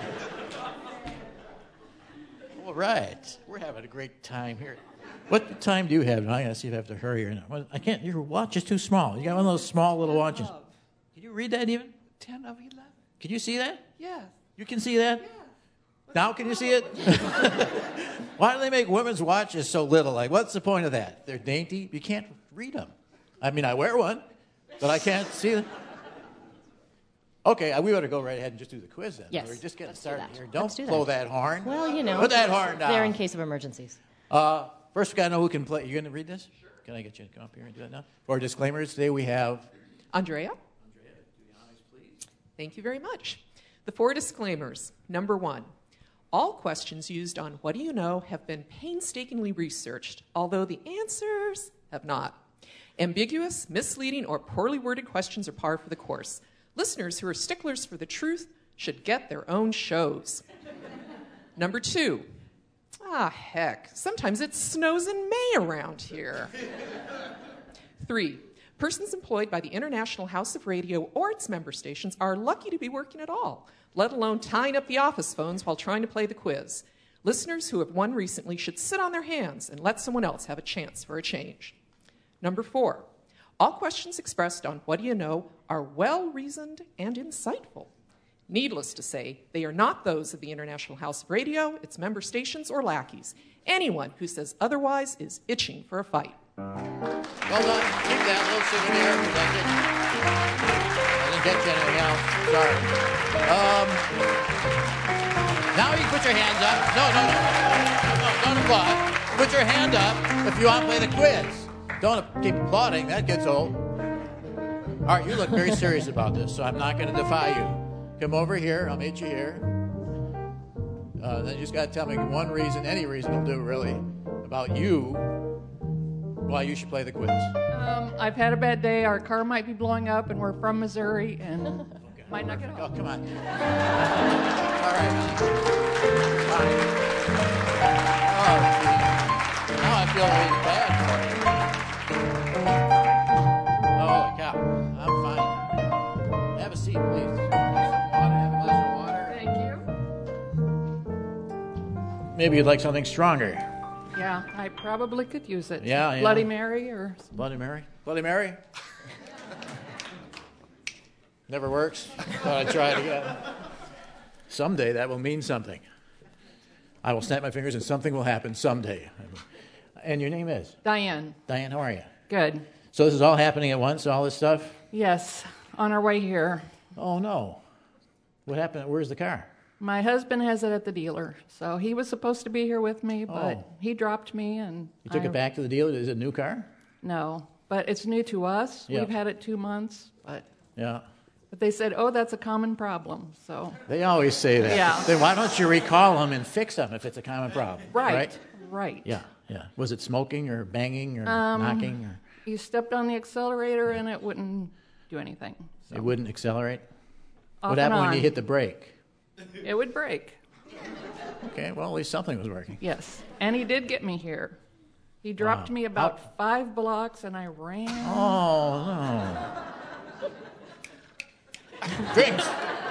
All right. We're having a great time here. What time do you have? I gotta see if I have to hurry or not. Well, I can't. Your watch is too small. You got one of those small little watches. Can you read that even? Ten of eleven. Can you see that? Yes. You can see that? Yes. Now can you see it? Why do they make women's watches so little? Like, what's the point of that? They're dainty. You can't read them. I mean, I wear one, but I can't see them. Okay, we ought to go right ahead and just do the quiz then. Yes, We're just getting let's do started that. here. Don't Let's do blow that. that horn. Well, you know. Put that horn down. There in case of emergencies. Uh, first, we got to know who can play. You going to read this? Sure. Can I get you to come up here and do that now? For disclaimers, today we have... Andrea? Andrea, do the honors, please. Thank you very much. The four disclaimers. Number one, all questions used on What Do You Know have been painstakingly researched, although the answers have not. Ambiguous, misleading, or poorly worded questions are par for the course. Listeners who are sticklers for the truth should get their own shows. Number two, ah, heck, sometimes it snows in May around here. Three, persons employed by the International House of Radio or its member stations are lucky to be working at all, let alone tying up the office phones while trying to play the quiz. Listeners who have won recently should sit on their hands and let someone else have a chance for a change. Number four, all questions expressed on What Do You Know are well-reasoned and insightful. Needless to say, they are not those of the International House of Radio, its member stations, or lackeys. Anyone who says otherwise is itching for a fight. Well done. Keep that little souvenir because I didn't, I didn't get you anything else. Sorry. Um, now you can put your hands up. No, no, no. no don't applaud. Put your hand up if you want to play the quiz. Don't keep applauding. That gets old. All right, you look very serious about this, so I'm not going to defy you. Come over here. I'll meet you here. Uh, then you just got to tell me one reason, any reason will do, really, about you, why you should play the quiz. Um, I've had a bad day. Our car might be blowing up, and we're from Missouri, and Okay. might not get Oh, home. come on. All right. Fine. Oh, gee. Now I feel really bad for you. Holy cow. I'm fine. Have a seat, please. Water, have a glass of water. Thank you. Maybe you'd like something stronger. Yeah, I probably could use it. Yeah, yeah. Bloody Mary or... Bloody Mary? Bloody Mary? Never works. Thought I'd try it again. Someday that will mean something. I will snap my fingers and something will happen someday. And your name is? Diane. Diane, how are you? Good. So this is all happening at once, all this stuff? Yes, on our way here. Oh, no. What happened? Where's the car? My husband has it at the dealer, so he was supposed to be here with me, but Oh. he dropped me, and You took I- it back to the dealer? Is it a new car? No, but it's new to us. Yeah. We've had it two months, but Yeah. but they said, oh, that's a common problem. So They always say that. Yeah. Then why don't you recall them and fix them if it's a common problem? right, Right? right. Yeah, yeah. Was it smoking or banging or Um, knocking? Or You stepped on the accelerator, and it wouldn't do anything. So it wouldn't accelerate? off What and happened when on. you hit the brake? It would break. Okay, well, at least something was working. Yes, and he did get me here. He dropped Wow. me about How- five blocks, and I ran. Oh, no. Drinks.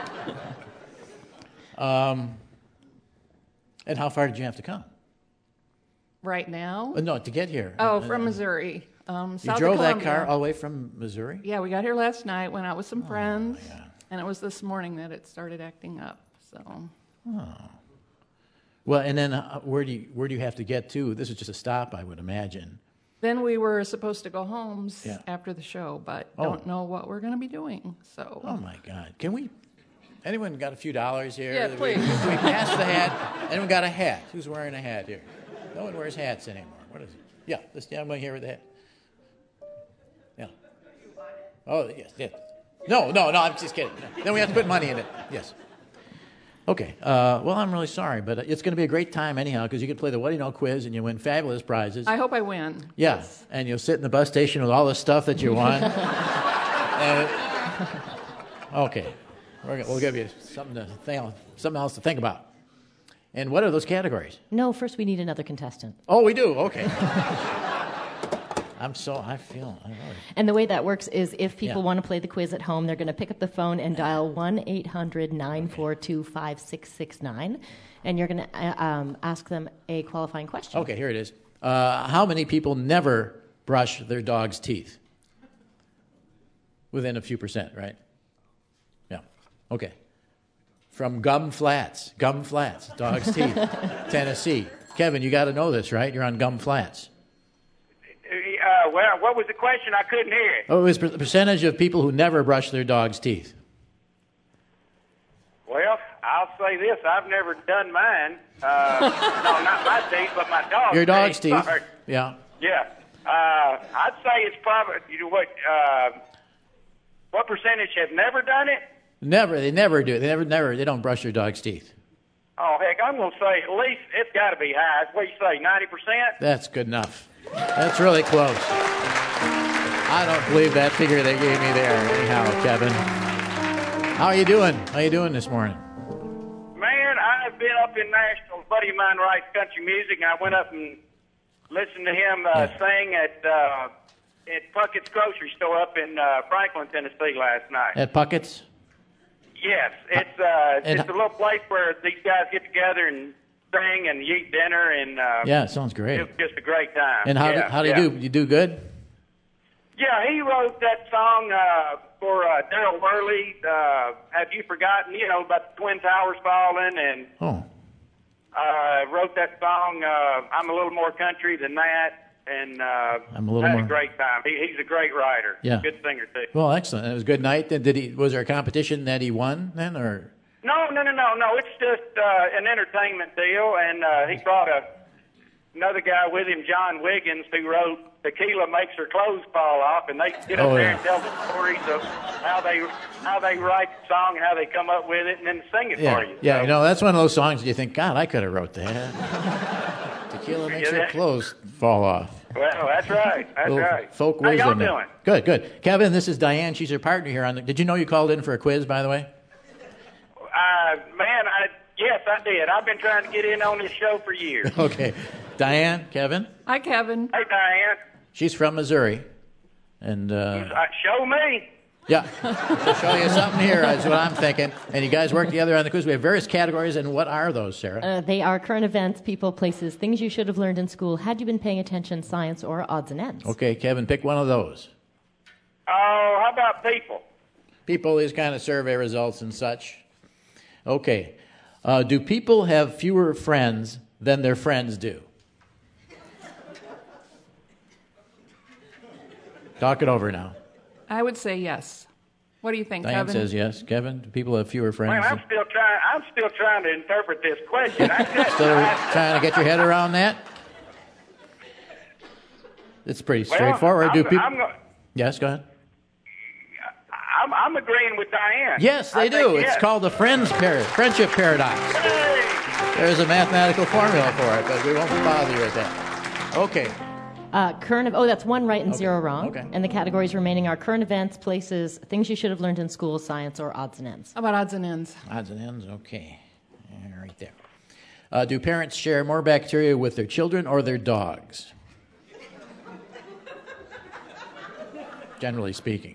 Um, and how far did you have to come? Right now? Uh, no, to get here. Oh, Uh, from uh, Missouri. Um, You south drove of that Columbia. car all the way from Missouri? Yeah, we got here last night, went out with some friends, yeah. and it was this morning that it started acting up. So Well, and then uh, where do you where do you have to get to? This is just a stop, I would imagine. then we were supposed to go home s- Yeah. after the show, but Oh. don't know what we're going to be doing. So Oh my God! Can we? Anyone got a few dollars here? Yeah, That please. We, we passed the hat. Anyone got a hat? Who's wearing a hat here? No one wears hats anymore. What is it? Yeah, this young one here with the hat. Yeah. Oh yes, yes. No, no, no, I'm just kidding. Then we have to put money in it. Yes. Okay. Uh, well, I'm really sorry, but it's going to be a great time anyhow because you can play the What Do You Know quiz and you win fabulous prizes. I hope I win. Yeah, Yes. and you'll sit in the bus station with all the stuff that you won. And- okay. We're gonna, we'll give you something to think, something else to think about. And what are those categories? No, first we need another contestant. Oh, we do? Okay. I'm so, I feel, I know. And the way that works is if people Yeah. want to play the quiz at home, they're going to pick up the phone and dial one eight hundred nine four two five six six nine, and you're going to uh, um, ask them a qualifying question. Okay, here it is. Uh, how many people never brush their dog's teeth? Within a few percent, right? Yeah. Okay. From Gum Flats. Gum Flats, dog's teeth, Tennessee. Kevin, you got to know this, right? You're on Gum Flats. Uh, well, what was the question? I couldn't hear it. Oh, it was the percentage of people who never brush their dog's teeth. Well, I'll say this. I've never done mine. Uh, no, not my teeth, but my dog's Your dog's teeth. Sorry. Yeah. Yeah. Uh, I'd say it's probably, you know what, uh, what percentage have never done it? Never. They never do. They never, never, they don't brush their dog's teeth. Oh, heck, I'm going to say at least it's got to be high. What do you say, ninety percent? That's good enough. That's really close. I don't believe that figure they gave me there. Anyhow, Kevin. How are you doing? How are you doing this morning? Man, I've been up in Nashville. A buddy of mine writes country music, and I went up and listened to him uh, Yeah. sing at uh, at Puckett's grocery store up in uh, Franklin, Tennessee last night. At Puckett's? Yes, it's uh, And- it's a little place where these guys get together and sing and you eat dinner, and uh, Yeah, it sounds great. it's just a great time. And how yeah, do, how do yeah. you do? You do good? Yeah, he wrote that song uh, for uh, Daryl Worley. Uh, Have You Forgotten? You know about the Twin Towers falling, and Oh, uh, wrote that song. Uh, I'm a little more country than that, and uh, I'm a little had more- a great time. He, he's a great writer. Yeah. Good singer too. well, excellent. It was a good night. Did did he? Was there a competition that he won then, or? No, no, no, no, no. It's just uh, an entertainment deal, and uh, he brought a another guy with him, John Wiggins, who wrote "Tequila Makes Her Clothes Fall Off," and they get up Oh, there yeah. and tell the stories of how they how they write the song, how they come up with it, and then sing it Yeah, for you. yeah. So, You know, that's one of those songs that you think, God, I could have wrote that. Tequila makes Yeah, her that- clothes fall off. well, that's right. That's Little right. Folk how y'all wisdom. doing? Good, good. Kevin, this is Diane. She's your partner here on the. Did you know you called in for a quiz, by the way? Uh, man, I yes, I did. I've been trying to get in on this show for years. Okay. Diane, Kevin. Hi, Kevin. Hey, Diane, She's from Missouri. And, uh, uh, show me. yeah, I'll show you something here, is what I'm thinking. And you guys work together on the quiz. We have various categories, and what are those, Sarah? Uh, they are current events, people, places, things you should have learned in school had you been paying attention, science, or odds and ends. Okay, Kevin, pick one of those. Oh, how about people? People, these kind of survey results and such. Okay. Uh, do people have fewer friends than their friends do? Talk it over now. I would say yes. What do you think, Diane Kevin? says yes. Kevin, do people have fewer friends? Man, I'm than- still trying. I'm still trying to interpret this question. I just, Still I, trying to get your head around that? It's pretty well, straightforward. Do I'm, people? I'm, go- Yes, go ahead. I'm, I'm agreeing with Diane. Yes, I they think do. It's yes. called the friends par- friendship paradox. Hey! There's a mathematical formula for it, but we won't bother you with that. Okay. Uh, current. ev- Oh, that's one right and Okay. zero wrong. Okay. And the categories remaining are current events, places, things you should have learned in school, science, or odds and ends. How about odds and ends? Odds and ends, okay. Yeah, right there. Uh, do parents share more bacteria with their children or their dogs? Generally speaking.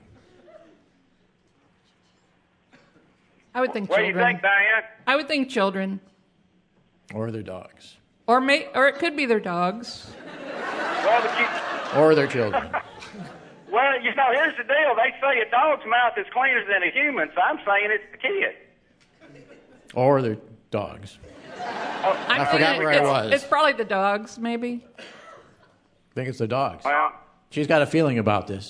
I would think What do you children. think, Diane? I would think children, Or their dogs. or may, or it could be their dogs. Well, but you, Or their children. well, you know, here's the deal. They say a dog's mouth is cleaner than a human, so I'm saying it's the kid. Or their dogs. I think forgot it- where I it's, was. It's probably the dogs, maybe. I think it's the dogs. Well, She's got a feeling about this.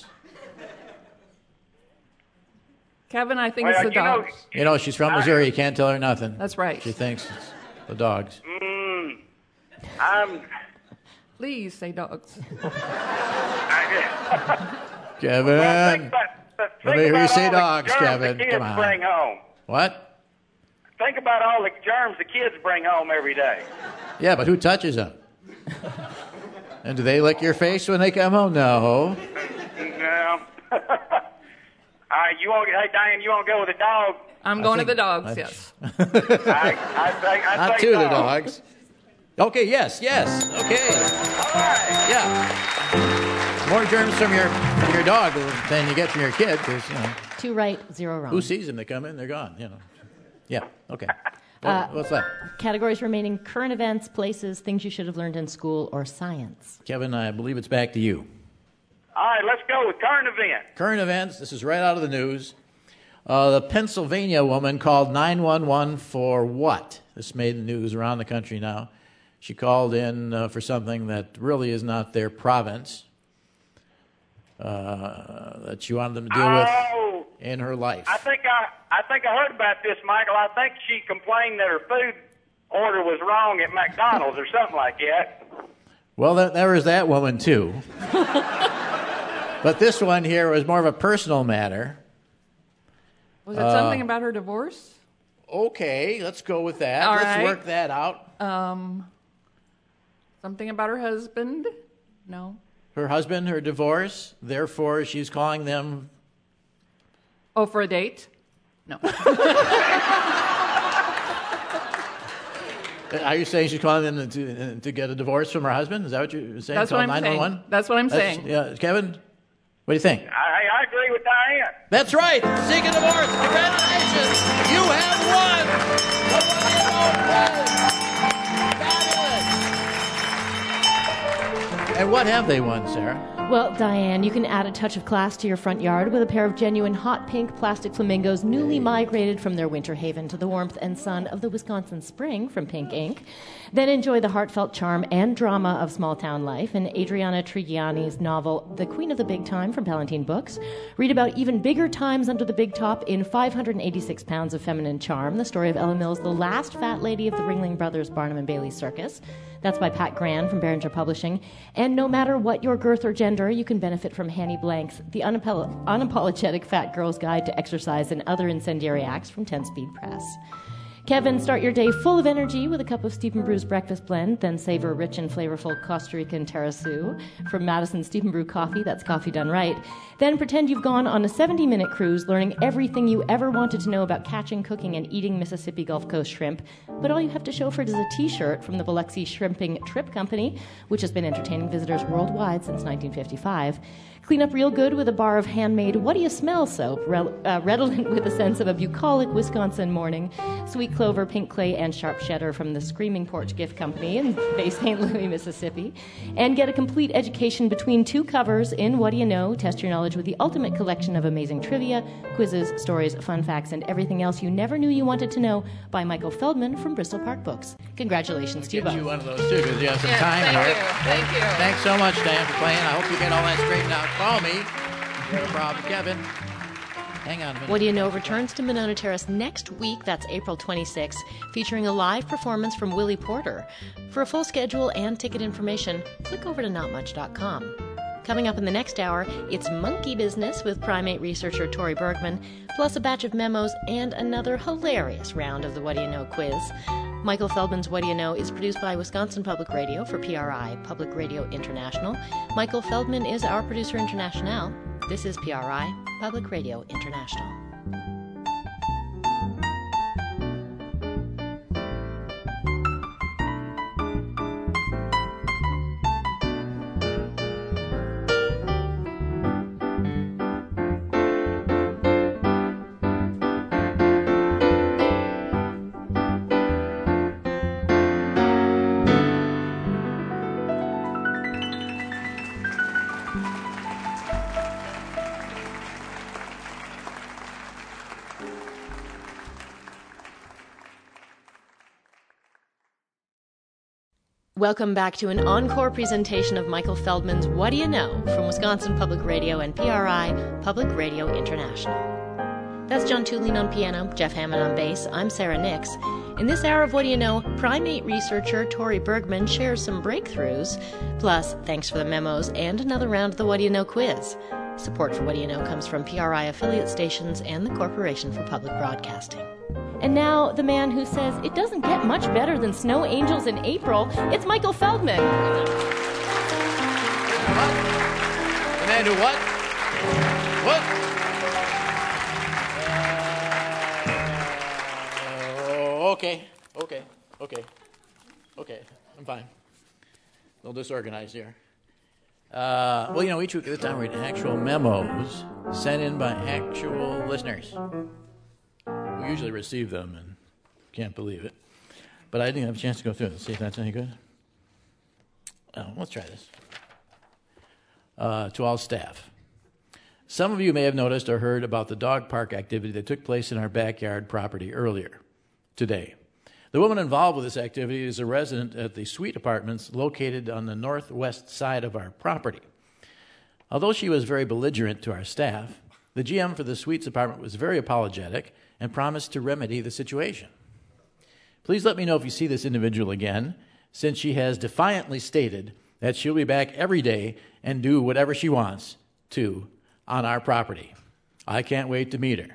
Kevin, I think Well, it's the you know- dogs. You know, she's from Missouri. You can't tell her nothing. That's right. She thinks it's the dogs. mm, I'm. Please say dogs. I, Kevin. well, think about, But Let think me hear you about say all the dogs, germs Kevin. the kids Come on. bring home. What? Think about all the germs the kids bring home every day. Yeah, but who touches them? And do they lick your face when they come home? No. No. All right, you want? Hey, Diane, you want to go with the dog? I'm I going think- to the dogs, I- yes. I, I think. I Not think two of the dog. dogs. Okay, yes, yes. Okay. All right. Yeah. More germs from your from your dog than you get from your kid, because, you know, Two right, zero wrong. who sees them? They come in, they're gone, you know. Yeah, okay. What, what's that? Categories remaining: current events, places, things you should have learned in school, or science. Kevin, I believe it's back to you. All right, let's go with current event. Current events, this is right out of the news. Uh, the Pennsylvania woman called nine one one for what? This made the news around the country now. She called in uh, for something that really is not their province, uh, that she wanted them to deal Oh, with in her life. I think I, I think I heard about this, Michael. I think she complained that her food order was wrong at McDonald's or something like that. Well, there, there was that woman, too. But this one here was more of a personal matter. Was it something about her divorce? Okay, let's go with that. All let's right. work that out. Um, something about her husband? No. Her husband, her divorce, therefore she's calling them... Oh, for a date? No. Are you saying she's calling them to, to get a divorce from her husband? Is that what you're saying? That's Call what I'm nine one one? saying. That's what I'm That's- saying. Yeah, Kevin, what do you think? I, I agree with Diane. That's right. Seek a divorce. Congratulations. You have won. The one and only. Fabulous. And what have they won, Sarah? Well, Diane, you can add a touch of class to your front yard with a pair of genuine hot pink plastic flamingos newly migrated from their winter haven to the warmth and sun of the Wisconsin spring from Pink Ink. Then enjoy the heartfelt charm and drama of small town life in Adriana Trigiani's novel The Queen of the Big Time from Palatine Books. Read about even bigger times under the big top in five hundred eighty-six pounds of Feminine Charm, the story of Ella Mills, the last fat lady of the Ringling Brothers Barnum and Bailey Circus. That's by Pat Gran from Behringer Publishing. And no matter what your girth or gender, you can benefit from Hanny Blank's The Unapolo- Unapologetic Fat Girl's Guide to Exercise and Other Incendiary Acts from ten Speed Press. Kevin, start your day full of energy with a cup of Steep and Brew's breakfast blend, then savor rich and flavorful Costa Rican terrasu from Madison Steep and Brew Coffee. That's coffee done right. Then pretend you've gone on a seventy-minute cruise learning everything you ever wanted to know about catching, cooking, and eating Mississippi Gulf Coast shrimp. But all you have to show for it is a T-shirt from the Biloxi Shrimping Trip Company, which has been entertaining visitors worldwide since nineteen fifty-five. Clean up real good with a bar of handmade What Do You Smell soap, re- uh, redolent with a sense of a bucolic Wisconsin morning. Sweet clover, pink clay, and sharp cheddar from the Screaming Porch Gift Company in Bay Saint Louis, Mississippi. And get a complete education between two covers in What Do You Know? Test your knowledge with the ultimate collection of amazing trivia, quizzes, stories, fun facts, and everything else you never knew you wanted to know by Michael Feldman from Bristol Park Books. Congratulations to you Get both. you one of those, too, because you have some Yes, time thank here. you, thank you. Thanks so much, Dan, for playing. I hope you get all that straightened out. Call me. No problem. Kevin, hang on a minute. What Do You Know returns to Monona Terrace next week. That's April twenty-sixth, featuring a live performance from Willie Porter. For a full schedule and ticket information, click over to not much dot com. Coming up in the next hour, it's Monkey Business with primate researcher Tori Bergman, plus a batch of memos and another hilarious round of the What Do You Know quiz. Michael Feldman's What Do You Know is produced by Wisconsin Public Radio for P R I, Public Radio International. Michael Feldman is our producer international. This is P R I, Public Radio International. Welcome back to an encore presentation of Michael Feldman's What Do You Know from Wisconsin Public Radio and P R I, Public Radio International. That's John Tulin on piano, Jeff Hammond on bass. I'm Sarah Nix. In this hour of What Do You Know, primate researcher Tori Bergman shares some breakthroughs, plus thanks for the memos and another round of the What Do You Know quiz. Support for What Do You Know comes from P R I affiliate stations and the Corporation for Public Broadcasting. And now, the man who says it doesn't get much better than snow angels in April, it's Michael Feldman. What? The man who what? What? Uh, okay, okay, okay, okay. I'm fine. A little disorganized here. Uh, well, you know, each week at this time we read actual memos sent in by actual listeners. We usually receive them and can't believe it. But I didn't have a chance to go through it. See if that's any good. Oh, let's try this. Uh, to all staff. Some of you may have noticed or heard about the dog park activity that took place in our backyard property earlier today. The woman involved with this activity is a resident at the suite apartments located on the northwest side of our property. Although she was very belligerent to our staff, the G M for the suites apartment was very apologetic and promised to remedy the situation. Please let me know if you see this individual again, since she has defiantly stated that she'll be back every day and do whatever she wants to on our property. I can't wait to meet her.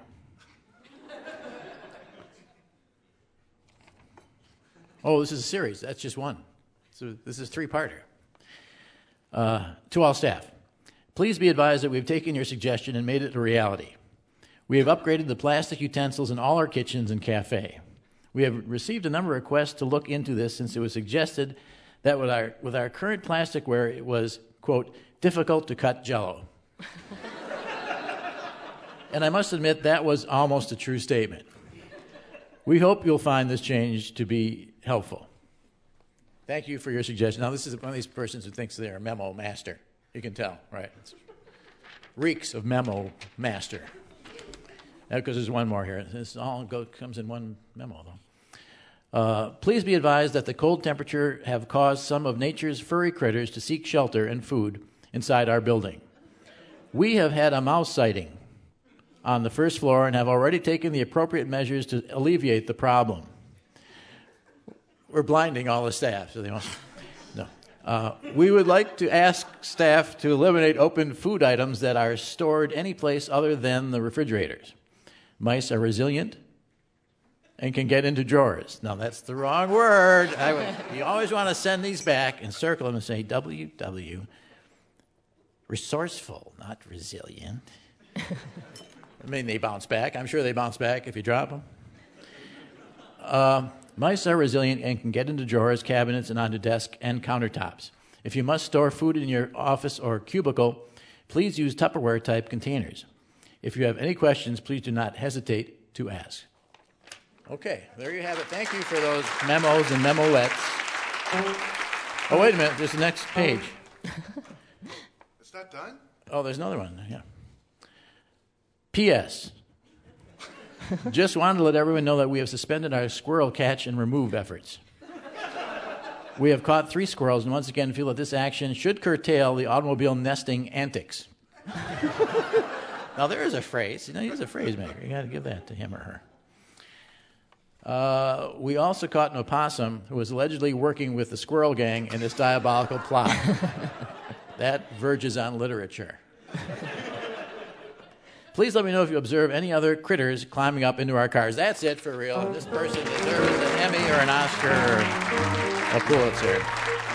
Oh, this is a series. That's just one. So this is a three-parter. Uh, to all staff, please be advised that we've taken your suggestion and made it a reality. We have upgraded the plastic utensils in all our kitchens and cafe. We have received a number of requests to look into this since it was suggested that with our, with our current plasticware, it was, quote, difficult to cut Jell-O. And I must admit, that was almost a true statement. We hope you'll find this change to be helpful. Thank you for your suggestion. Now, this is one of these persons who thinks they're a memo master. You can tell, right? It's reeks of memo master. Because there's one more here. This all go, comes in one memo, though. Uh, please be advised that the cold temperature have caused some of nature's furry critters to seek shelter and food inside our building. We have had a mouse sighting on the first floor and have already taken the appropriate measures to alleviate the problem. We're blinding all the staff, so they won't. No. Uh, we would like to ask staff to eliminate open food items that are stored any place other than the refrigerators. Mice are resilient and can get into drawers. Now, that's the wrong word. I would, you always want to send these back and circle them and say W W. Resourceful, not resilient. I mean, they bounce back. I'm sure they bounce back if you drop them. Uh, mice are resilient and can get into drawers, cabinets, and onto desks and countertops. If you must store food in your office or cubicle, please use Tupperware-type containers. If you have any questions, please do not hesitate to ask. Okay, there you have it. Thank you for those memos and memolettes. Oh, wait a minute. There's the next page. Is that done? Oh, there's another one. Yeah. P S Just wanted to let everyone know that we have suspended our squirrel catch and remove efforts. We have caught three squirrels and once again feel that this action should curtail the automobile nesting antics. Now, there is a phrase. You know, he's a phrase maker. You got to give that to him or her. Uh, we also caught an opossum who was allegedly working with the squirrel gang in this diabolical plot. That verges on literature. Please let me know if you observe any other critters climbing up into our cars. That's it for real. This person deserves an Emmy or an Oscar or a Pulitzer.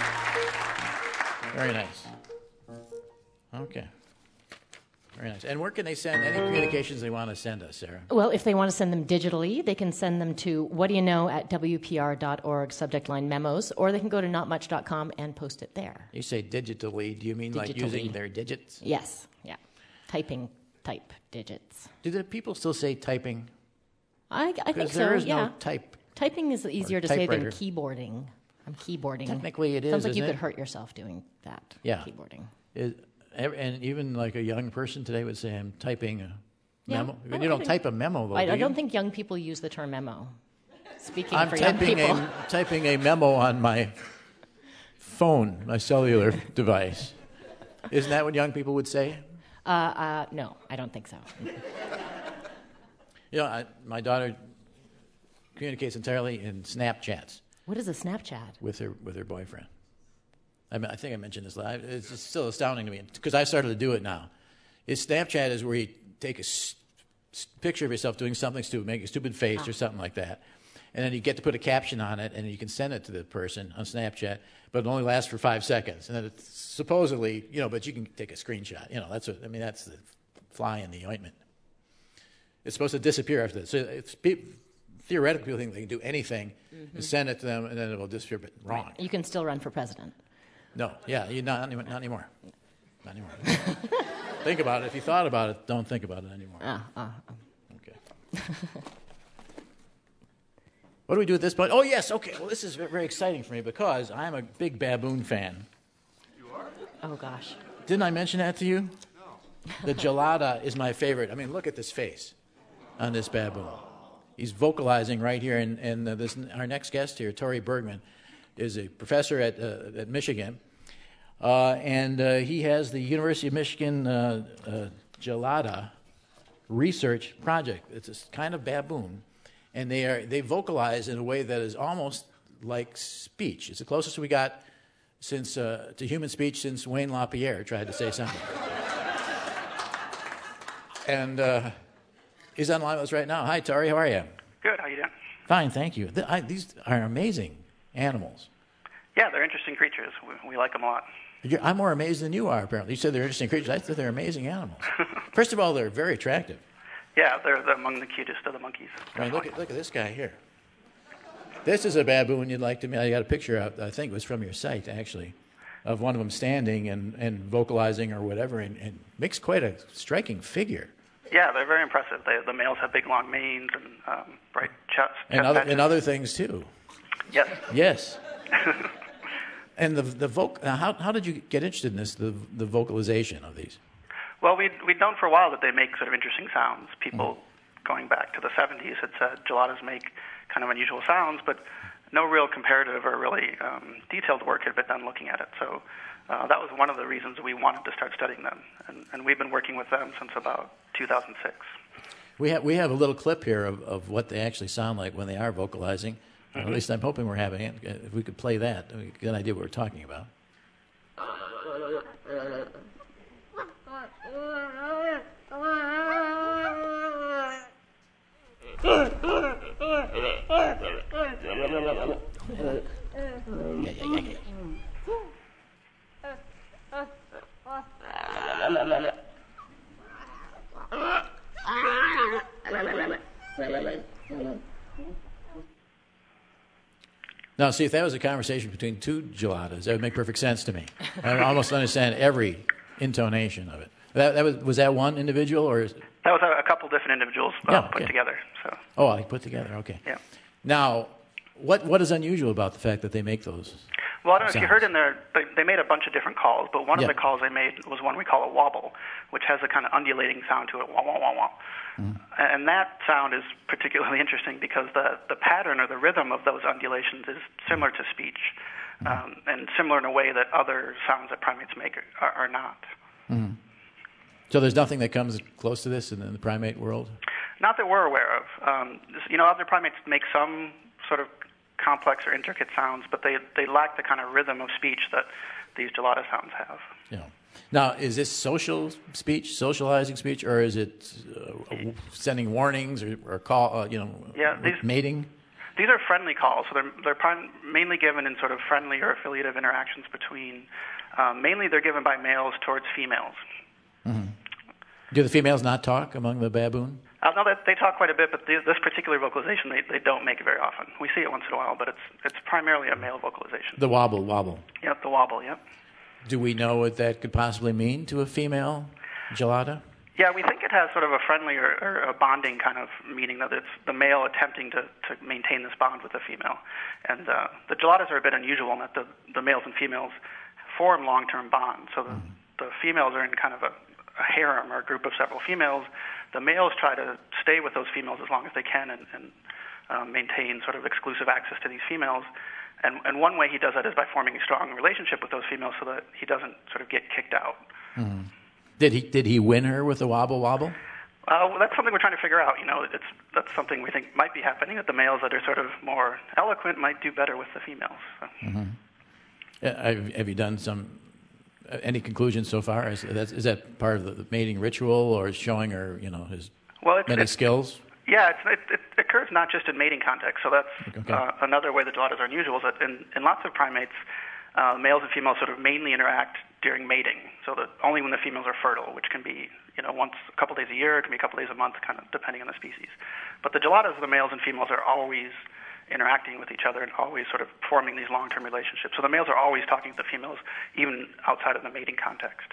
Very nice. Okay. Very nice. And where can they send any communications they want to send us, Sarah? Well, if they want to send them digitally, they can send them to what do you know at W P R dot org, subject line memos, or they can go to not much dot com and post it there. You say digitally. Do you mean digitally. Like using their digits? Yes. Yeah. Typing type digits. Do the people still say typing? I, I think so, there is yeah. no type. Typing is easier to say than typewriter. keyboarding. I'm keyboarding. Technically it is, Sounds like isn't you it? could hurt yourself doing that, Yeah. keyboarding. It, and even like a young person today would say, I'm typing a Yeah. memo. Oh, You I don't think- type a memo, though, I, do I you? don't think young people use the term memo. Speaking I'm for young typing people. a, typing a memo on my phone, my cellular device. Isn't that what young people would say? Uh, uh, no, I don't think so. You know, I, my daughter communicates entirely in Snapchats What is a Snapchat? with her with her boyfriend. I, mean, I think I mentioned this live. It's just still astounding to me because I started to do it now. Is Snapchat is where you take a s- s- picture of yourself doing something stupid, make a stupid face Ah. or something like that, and then you get to put a caption on it, and you can send it to the person on Snapchat, but it only lasts for five seconds, and then it's supposedly, you know, but you can take a screenshot. You know, that's what I mean. That's the fly in the ointment. It's supposed to disappear after this. So it's pe- theoretically, people think they can do anything, Mm-hmm. and send it to them, and then it will disappear. But wrong. You can still run for president. No, yeah, you not, not anymore. Not anymore. Think about it. If you thought about it, don't think about it anymore. Ah, ah, ah. Okay. What do we do at this point? Oh, yes, okay. Well, this is ve- very exciting for me because I'm a big baboon fan. Oh, gosh. Didn't I mention that to you? No. The gelada is my favorite. I mean, look at this face on this baboon. He's vocalizing right here, and, and uh, this, our next guest here, Tori Bergman, is a professor at, uh, at Michigan, uh, and uh, he has the University of Michigan uh, uh, gelada research project. It's a kind of baboon, and they are they vocalize in a way that is almost like speech. It's the closest we got since uh, to human speech since Wayne LaPierre tried to say something. and uh, he's on line with us right now. Hi, Tori. How are you? Good. How you doing? Fine, thank you. Th- I, these are amazing animals. Yeah, they're interesting creatures. We, we like them a lot. You're, I'm more amazed than you are, apparently. You said they're interesting creatures. I said they're amazing animals. First of all, they're very attractive. Yeah, they're, they're among the cutest of the monkeys. I mean, look at look at this guy here. This is a baboon you'd like to meet. I got a picture out, I think it was from your site, actually, of one of them standing and, and vocalizing or whatever, and, and makes quite a striking figure. Yeah, they're very impressive. They, the males have big, long manes and um, bright chest. And other, and other things, too. Yes. Yes. And the the voc- uh, how how did you get interested in this? The the vocalization of these. Well, we'd, we'd known for a while that they make sort of interesting sounds. People mm. going back to the seventies had said geladas make kind of unusual sounds, but no real comparative or really um, detailed work had been done looking at it. So uh, that was one of the reasons we wanted to start studying them. And, and we've been working with them since about two thousand six. We have we have a little clip here of, of what they actually sound like when they are vocalizing. Mm-hmm. Or at least I'm hoping we're having it. If we could play that, we get an idea what we're talking about. Yeah, yeah, yeah, yeah. Now, see, if that was a conversation between two geladas, that would make perfect sense to me. I would almost understand every intonation of it. That, that was, was that one individual, or is it... That was a, a couple different individuals uh, Yeah, put okay. together. So Oh, I put together, okay. yeah. Now, what what is unusual about the fact that they make those? Well, I don't know if you sounds? heard in there, they, they made a bunch of different calls, but one Yeah. of the calls they made was one we call a wobble, which has a kind of undulating sound to it, wah, wah, wah, wah. Mm. And that sound is particularly interesting because the, the pattern or the rhythm of those undulations is similar to speech, Mm. um, and similar in a way that other sounds that primates make are, are not. Mm. So there's nothing that comes close to this in the primate world? Not that we're aware of. Um, this- you know, other primates make some sort of complex or intricate sounds, but they, they lack the kind of rhythm of speech that these gelada sounds have. Yeah. Now, is this social speech, socializing speech, or is it uh, sending warnings or, or call, uh, you know, Yeah, these- mating? These are friendly calls, so they're, they're prim- mainly given in sort of friendly or affiliative interactions between, um, mainly they're given by males towards females. Mm-hmm. Do the females not talk among the baboon? Uh, no, they, they talk quite a bit, but th- this particular vocalization they, they don't make very often. We see it once in a while, but it's it's primarily a male vocalization. The wobble, wobble. Yep, the wobble, yep. Do we know what that could possibly mean to a female gelada? Yeah, we think it has sort of a friendly or, or a bonding kind of meaning, that it's the male attempting to, to maintain this bond with the female. And uh, the geladas are a bit unusual in that the, the males and females form long-term bonds. So the, mm. the females are in kind of a, a harem or a group of several females. The males try to stay with those females as long as they can and, and um, maintain sort of exclusive access to these females. And, and one way he does that is by forming a strong relationship with those females so that he doesn't sort of get kicked out. Mm. Did he did he win her with the wobble wobble? Uh, well, that's something we're trying to figure out. You know, it's that's something we think might be happening. That the males that are sort of more eloquent might do better with the females. So. Mm-hmm. Uh, have, have you done some any conclusions so far? Is that, is that part of the mating ritual, or showing her, you know, his well, it's, many it's, skills? Yeah, it's, it, it occurs not just in mating context. So that's Okay. uh, another way that geladas are unusual. Is that in, in lots of primates, uh, males and females sort of mainly interact during mating. So that only when the females are fertile, which can be, you know, once a couple days a year, it can be a couple days a month, kind of depending on the species. But the geladas, the males and females are always interacting with each other and always sort of forming these long-term relationships. So the males are always talking to the females, even outside of the mating context.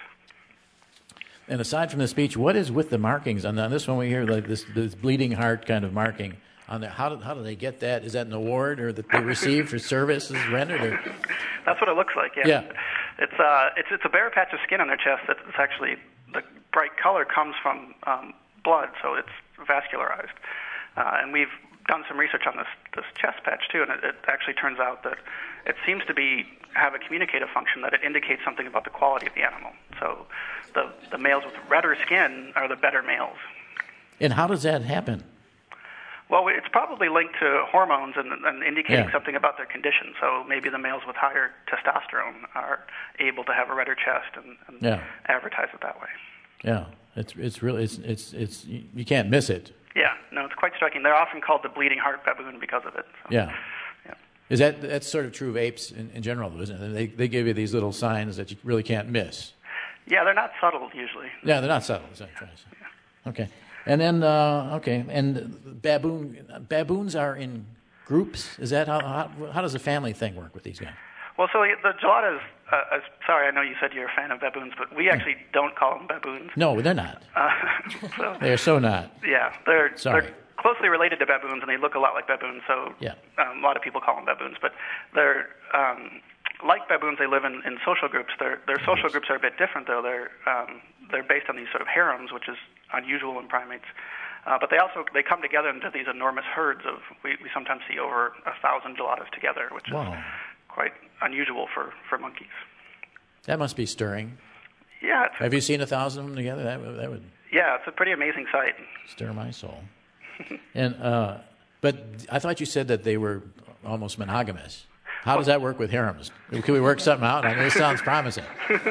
And aside from the speech, what is with the markings on, on this one? We hear like this, this bleeding heart kind of marking on there. How do, how do they get that? Is that an award or that they received for services rendered? Or? That's what it looks like. Yeah. Yeah. It's uh, it's it's a bare patch of skin on their chest. That's it's actually the bright color comes from um, blood, so it's vascularized. Uh, and we've done some research on this this chest patch too, and it, it actually turns out that it seems to be have a communicative function, that it indicates something about the quality of the animal. So the the males with redder skin are the better males. And how does that happen? Well, it's probably linked to hormones and, and indicating Yeah. something about their condition. So maybe the males with higher testosterone are able to have a redder chest and, and Yeah. advertise it that way. Yeah, it's it's really it's it's it's you you can't miss it. Yeah, no, it's quite striking. They're often called the bleeding heart baboon because of it. So. Yeah. Yeah. Is that that's sort of true of apes in, in general, though, isn't it? They they give you these little signs that you really can't miss. Yeah, they're not subtle usually. Yeah, they're not subtle. Is that what I'm trying to say? Okay, and then uh, okay, and baboon baboons are in groups. Is that how how, how does the family thing work with these guys? Well, so the geladas, uh, uh, sorry, I know you said you're a fan of baboons, but we actually don't call them baboons. No, they're not. Uh, so, They're so not. yeah, they're, Sorry. they're closely related to baboons, and they look a lot like baboons, so Yeah. um, a lot of people call them baboons. But they're, um, like baboons, they live in, in social groups. Their, their social groups are a bit different, though. They're, um, they're based on these sort of harems, which is unusual in primates. Uh, but they also they come together into these enormous herds of, we, we sometimes see over a thousand geladas together, which Wow. is quite unusual for, for monkeys. That must be stirring. Yeah, it's, Have you seen a thousand of them together? That would, that would yeah, it's a pretty amazing sight. stir my soul. And uh, but I thought you said that they were almost monogamous. How does that work with harems? Can we work something out? I mean, this sounds promising.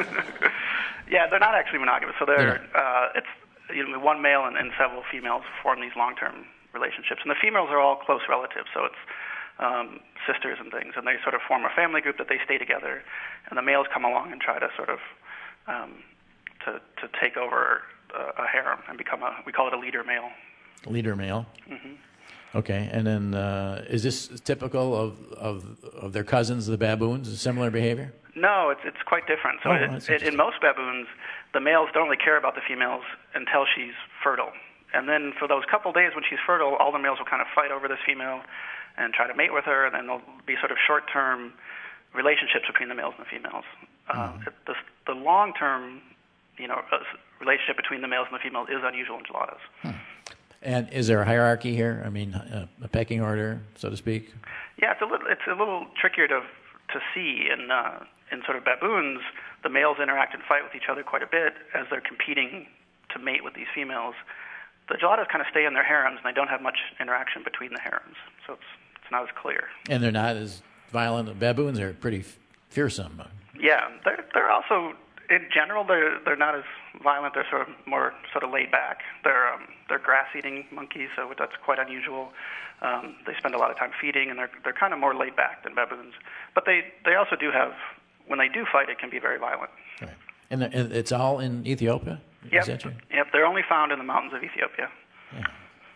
Yeah, they're not actually monogamous. So they're They're uh, it's you know one male and, and several females form these long-term relationships, and the females are all close relatives. So it's um, sisters and things, and they sort of form a family group that they stay together, and the males come along and try to sort of um, to to take over a, a harem and become a we call it a leader male. Leader male. Mm-hmm. Okay, and then uh, is this typical of, of of their cousins, the baboons, a similar behavior? No, it's it's quite different. So Oh, it, that's it, in most baboons, the males don't really care about the females until she's fertile, and then for those couple days when she's fertile, all the males will kind of fight over this female and try to mate with her, and then there'll be sort of short-term relationships between the males and the females. Mm-hmm. Uh, the the long-term, you know, uh, relationship between the males and the females is unusual in geladas. Hmm. And is there a hierarchy here? I mean, a, a pecking order, so to speak? Yeah, it's a little it's a little trickier to to see in uh, in sort of baboons. The males interact and fight with each other quite a bit as they're competing to mate with these females. The geladas kind of stay in their harems, and they don't have much interaction between the harems, so it's it's not as clear. And they're not as violent. Baboons are pretty f- fearsome. Yeah, they're they're also in general they're they're not as violent. They're sort of more sort of laid back. They're um, they're grass-eating monkeys, so that's quite unusual. Um, they spend a lot of time feeding, and they're they're kind of more laid back than baboons. But they, they also do have, when they do fight, it can be very violent. Right. And, the, and it's all in Ethiopia? Yep. Is that true? Yep. They're only found in the mountains of Ethiopia. Yeah.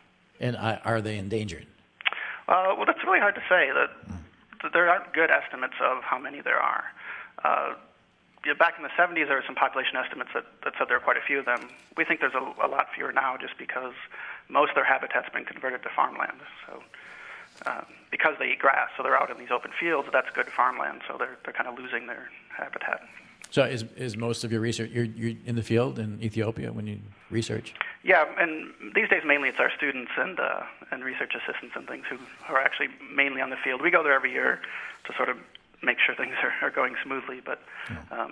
And I, are they endangered? Uh, well, that's really hard to say. That, that there aren't good estimates of how many there are. Uh, yeah, back in the seventies, there were some population estimates that, that said there are quite a few of them. We think there's a, a lot fewer now, just because most of their habitat's been converted to farmland. So, uh, because they eat grass, so they're out in these open fields. That's good farmland. So they're they're kind of losing their habitat. So is is most of your research, you're, you're in the field in Ethiopia when you research? Yeah, and these days mainly it's our students and uh, and research assistants and things who are actually mainly on the field. We go there every year to sort of make sure things are, are going smoothly, but um,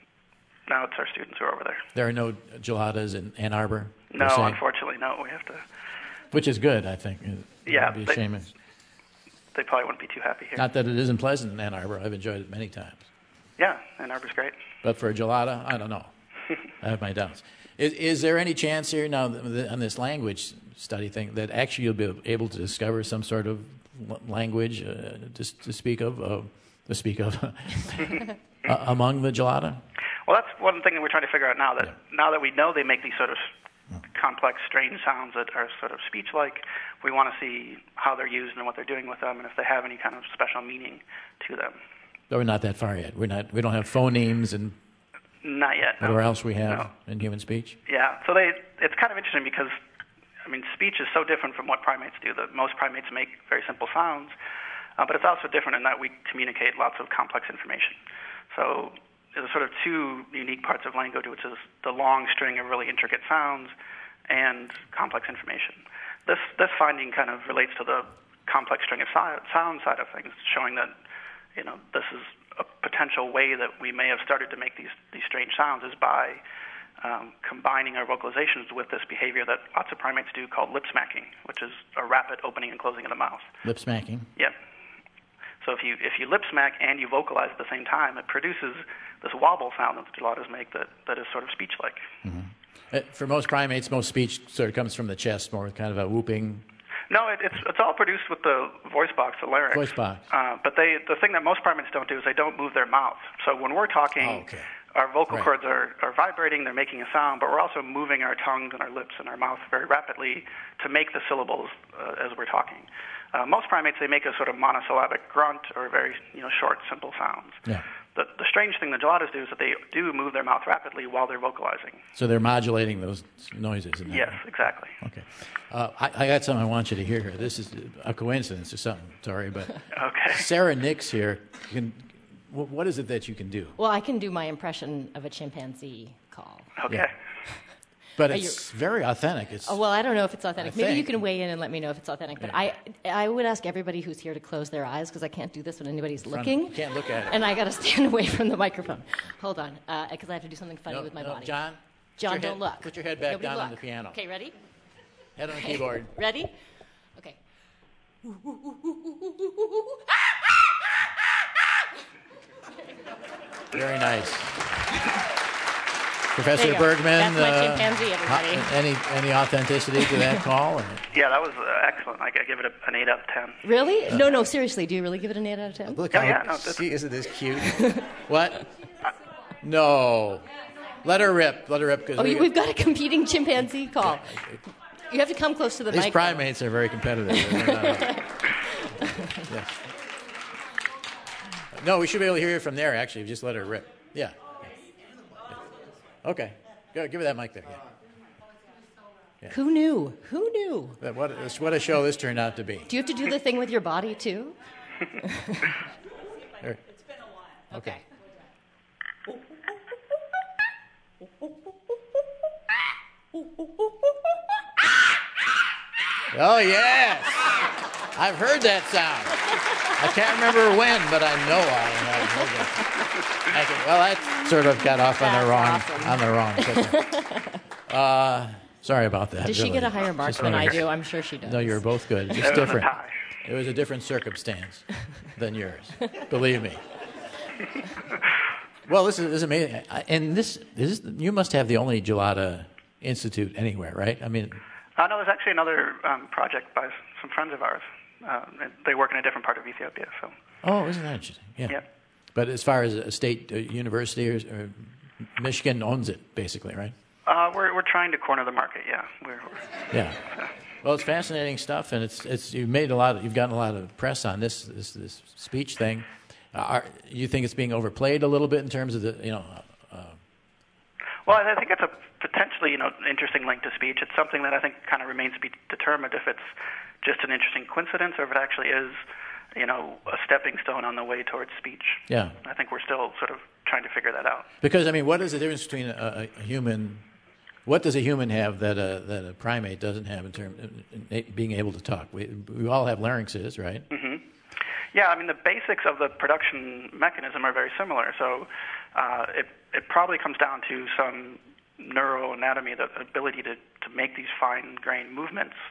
now it's our students who are over there. There are no geladas in Ann Arbor? No, per se? unfortunately, no. We have to. Which is good, I think. It Yeah, would be a they- shame if- They probably wouldn't be too happy here. Not that it isn't pleasant in Ann Arbor. I've enjoyed it many times. Yeah, Ann Arbor's great. But for a gelada, I don't know. I have my doubts. Is, is there any chance here now on this language study thing that actually you'll be able to discover some sort of language uh, to, to speak of, uh, to speak of uh, among the gelada? Well, that's one thing that we're trying to figure out now. That yeah. now that we know they make these sort of complex, strange sounds that are sort of speech-like, we want to see how they're used and what they're doing with them, and if they have any kind of special meaning to them. But we're not that far yet. We're not. We don't have phonemes and. Not yet. Whatever no. else we have no. in human speech. Yeah. So they. It's kind of interesting because, I mean, speech is so different from what primates do. That most primates make very simple sounds, uh, but it's also different in that we communicate lots of complex information. So there's sort of two unique parts of language, which is the long string of really intricate sounds and complex information. This this finding kind of relates to the complex string of si- sound side of things, showing that, you know, this is a potential way that we may have started to make these, these strange sounds is by um, combining our vocalizations with this behavior that lots of primates do called lip smacking, which is a rapid opening and closing of the mouth. Lip smacking? Yeah. So if you if you lip smack and you vocalize at the same time, it produces this wobble sound that the geladas make that, that is sort of speech-like. Mm-hmm. Uh, for most primates, most speech sort of comes from the chest, more kind of a whooping. No, it, it's it's all produced with the voice box, the larynx. Voice box. Uh, but they the thing that most primates don't do is they don't move their mouth. So when we're talking, oh, okay. our vocal right. cords are, are vibrating, they're making a sound, but we're also moving our tongues and our lips and our mouth very rapidly to make the syllables uh, as we're talking. Uh, most primates, they make a sort of monosyllabic grunt or very you know short, simple sounds. Yeah. The, the strange thing the geladas do is that they do move their mouth rapidly while they're vocalizing. So they're modulating those noises. In that yes, way. exactly. Okay. Uh, I, I got something I want you to hear here. This is a coincidence or something, sorry, but okay. Sarah Nix here, can, what is it that you can do? Well, I can do my impression of a chimpanzee call. Okay. Yeah. But Are it's you, very authentic. It's, oh, well, I don't know if it's authentic. I Maybe think. you can weigh in and let me know if it's authentic. But yeah. I, I would ask everybody who's here to close their eyes because I can't do this when anybody's looking. You can't look at it. And I got to stand away from the microphone. Hold on, because uh, I have to do something funny no, with my no, body. John, John, don't head, look. Put your head back Nobody down look. on the piano. Okay, ready? Head on okay. the keyboard. Ready? Okay. Very nice. Professor go. Bergman, That's my uh, chimpanzee, everybody. Any any authenticity to that call? Or? Yeah, that was uh, excellent. I, I give it a, an eight out of ten. Really? Uh, no, no, seriously. Do you really give it an eight out of ten? Look oh, how yeah, no, see, isn't this cute? What? No. Let her rip. Let her rip. Oh, we, we've got a competing chimpanzee call. You have to come close to the These mic. primates are very competitive. Yes. No, we should be able to hear it from there, actually. Just let her rip. Yeah. Okay. Go, give her that mic there. Yeah. Yeah. Who knew? Who knew? What, what a show this turned out to be. Do you have to do the thing with your body, too? Here. It's been a while. Okay. Oh, yes. I've heard that sound. I can't remember when, but I know I have heard that. I can, well, that sort of got off on the wrong awesome. on the wrong kicker. Uh, sorry about that. Does really. she get a higher mark Just than I wanted- do? I'm sure she does. No, you're both good. Just It was a different. tie. It was a different circumstance than yours. Believe me. Well, this is, this is amazing. I- And this, this is, you must have the only Gelada Institute anywhere, right? I mean, Uh, no, there's actually another um, project by some friends of ours. Uh, they work in a different part of Ethiopia. So. oh, isn't that interesting? Yeah. Yeah. But as far as a state uh, university, or, or Michigan owns it, basically, right? Uh, we're we're trying to corner the market. Yeah. We're, we're, Yeah. Well, it's fascinating stuff, and it's it's you've made a lot. Of, you've gotten a lot of press on this this, this speech thing. Uh, are, you think it's being overplayed a little bit in terms of the you know? Uh, well, I think it's a potentially you know interesting link to speech. It's something that I think kind of remains to be determined if it's just an interesting coincidence or if it actually is you know a stepping stone on the way towards speech. yeah. I think we're still sort of trying to figure that out. Because I mean, what is the difference between a, a human? What does a human have that a that a primate doesn't have in terms of being able to talk? We we all have larynxes, right? Mm-hmm. Yeah, I mean the basics of the production mechanism are very similar. So uh, it it probably comes down to some neuroanatomy, the ability to, to make these fine-grained movements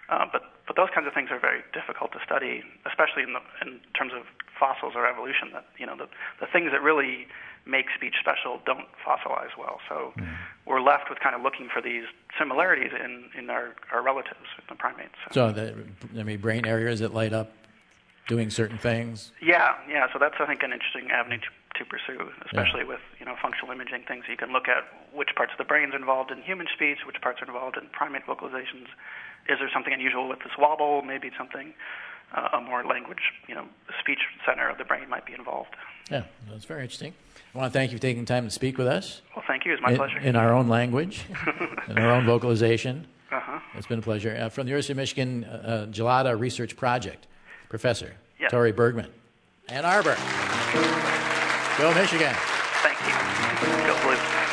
Uh, but but those kinds of things are very difficult to study, especially in the in terms of fossils or evolution. That you know the the things that really make speech special don't fossilize well. So mm. we're left with kind of looking for these similarities in, in our, our relatives, the primates. So, so the, I mean, brain areas that light up doing certain things? Yeah, yeah. So that's, I think, an interesting avenue to, to pursue, especially yeah. with, you know, functional imaging things. You can look at which parts of the brain are involved in human speech, which parts are involved in primate vocalizations. Is there something unusual with this wobble? Maybe something, uh, a more language, you know, speech center of the brain might be involved. Yeah, that's very interesting. I want to thank you for taking time to speak with us. Well, thank you. It's my in, pleasure. In our own language, in our own vocalization. Uh-huh. It's been a pleasure. Uh, from the University of Michigan uh, Gelada Research Project, Professor yes. Tori Bergman. Ann Arbor. Go Michigan. Thank you. Go Blue.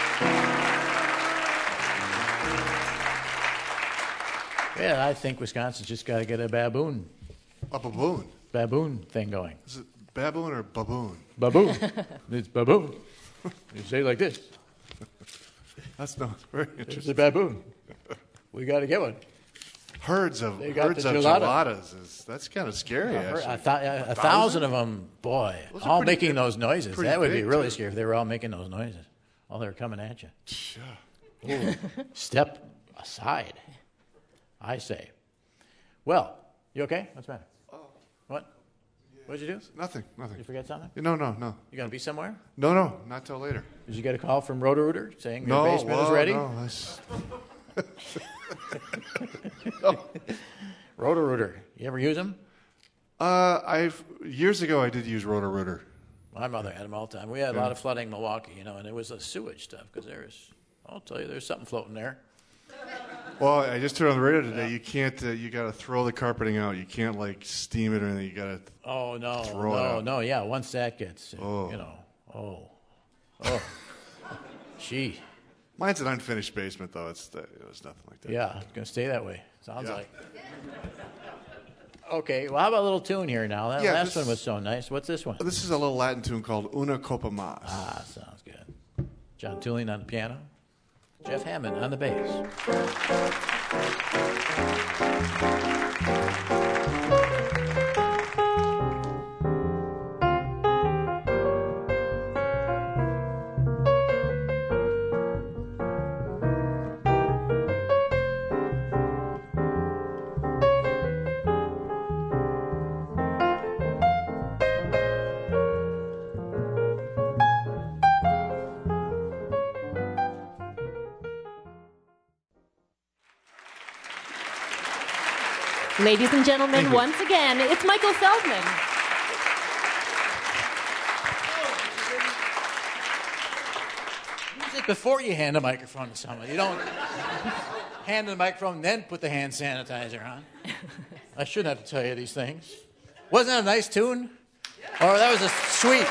Yeah, I think Wisconsin's just got to get a baboon. A baboon? Baboon thing going. Is it baboon or baboon? Baboon. It's baboon. You say it like this. That's not very interesting. It's a baboon. We got to get one. Herds of They got herds the of gelada. geladas. Is, that's kind of scary. A, actually. a, th- a thousand of them, boy, Those are all pretty making big- those noises. pretty That would be big, really too. scary if they were all making those noises. All they were coming at you. Yeah. Step aside, I say. Well, you okay? What's the matter? Oh. What? What'd you do? Nothing. Nothing. You forget something? No, no, no. You gonna be somewhere? No, no. Not till later. Did you get a call from Roto-Rooter saying No. your basement well, is ready? No. That's... Roto-Rooter. You ever use them? Uh, I've years ago I did use Roto-Rooter. My mother had them all the time. We had a Yeah. lot of flooding in Milwaukee, you know, and it was the sewage stuff because there's, I'll tell you, there's something floating there. Well, I just heard on the radio today. You can't. Uh, you got to throw the carpeting out. You can't like steam it or anything. You got to. Oh no, Throw it no, out. no, yeah. Once that gets, uh, Oh. you know, oh, oh, gee, Mine's an unfinished basement though. It's the, it was nothing like that. yeah, it's gonna stay that way. Sounds Yeah. like. Okay, well, how about a little tune here now? That Yeah, last this- one was so nice. What's this one? This is a little Latin tune called Una Copa Mas. Ah, sounds good. John Tulane on the piano, Jeff Hammond on the bass. Ladies and gentlemen, Thank you. once again, it's Michael Feldman. Use it before you hand the microphone to someone. You don't hand the microphone, then put the hand sanitizer on. I shouldn't have to tell you these things. Wasn't that a nice tune? Or that was a sweet.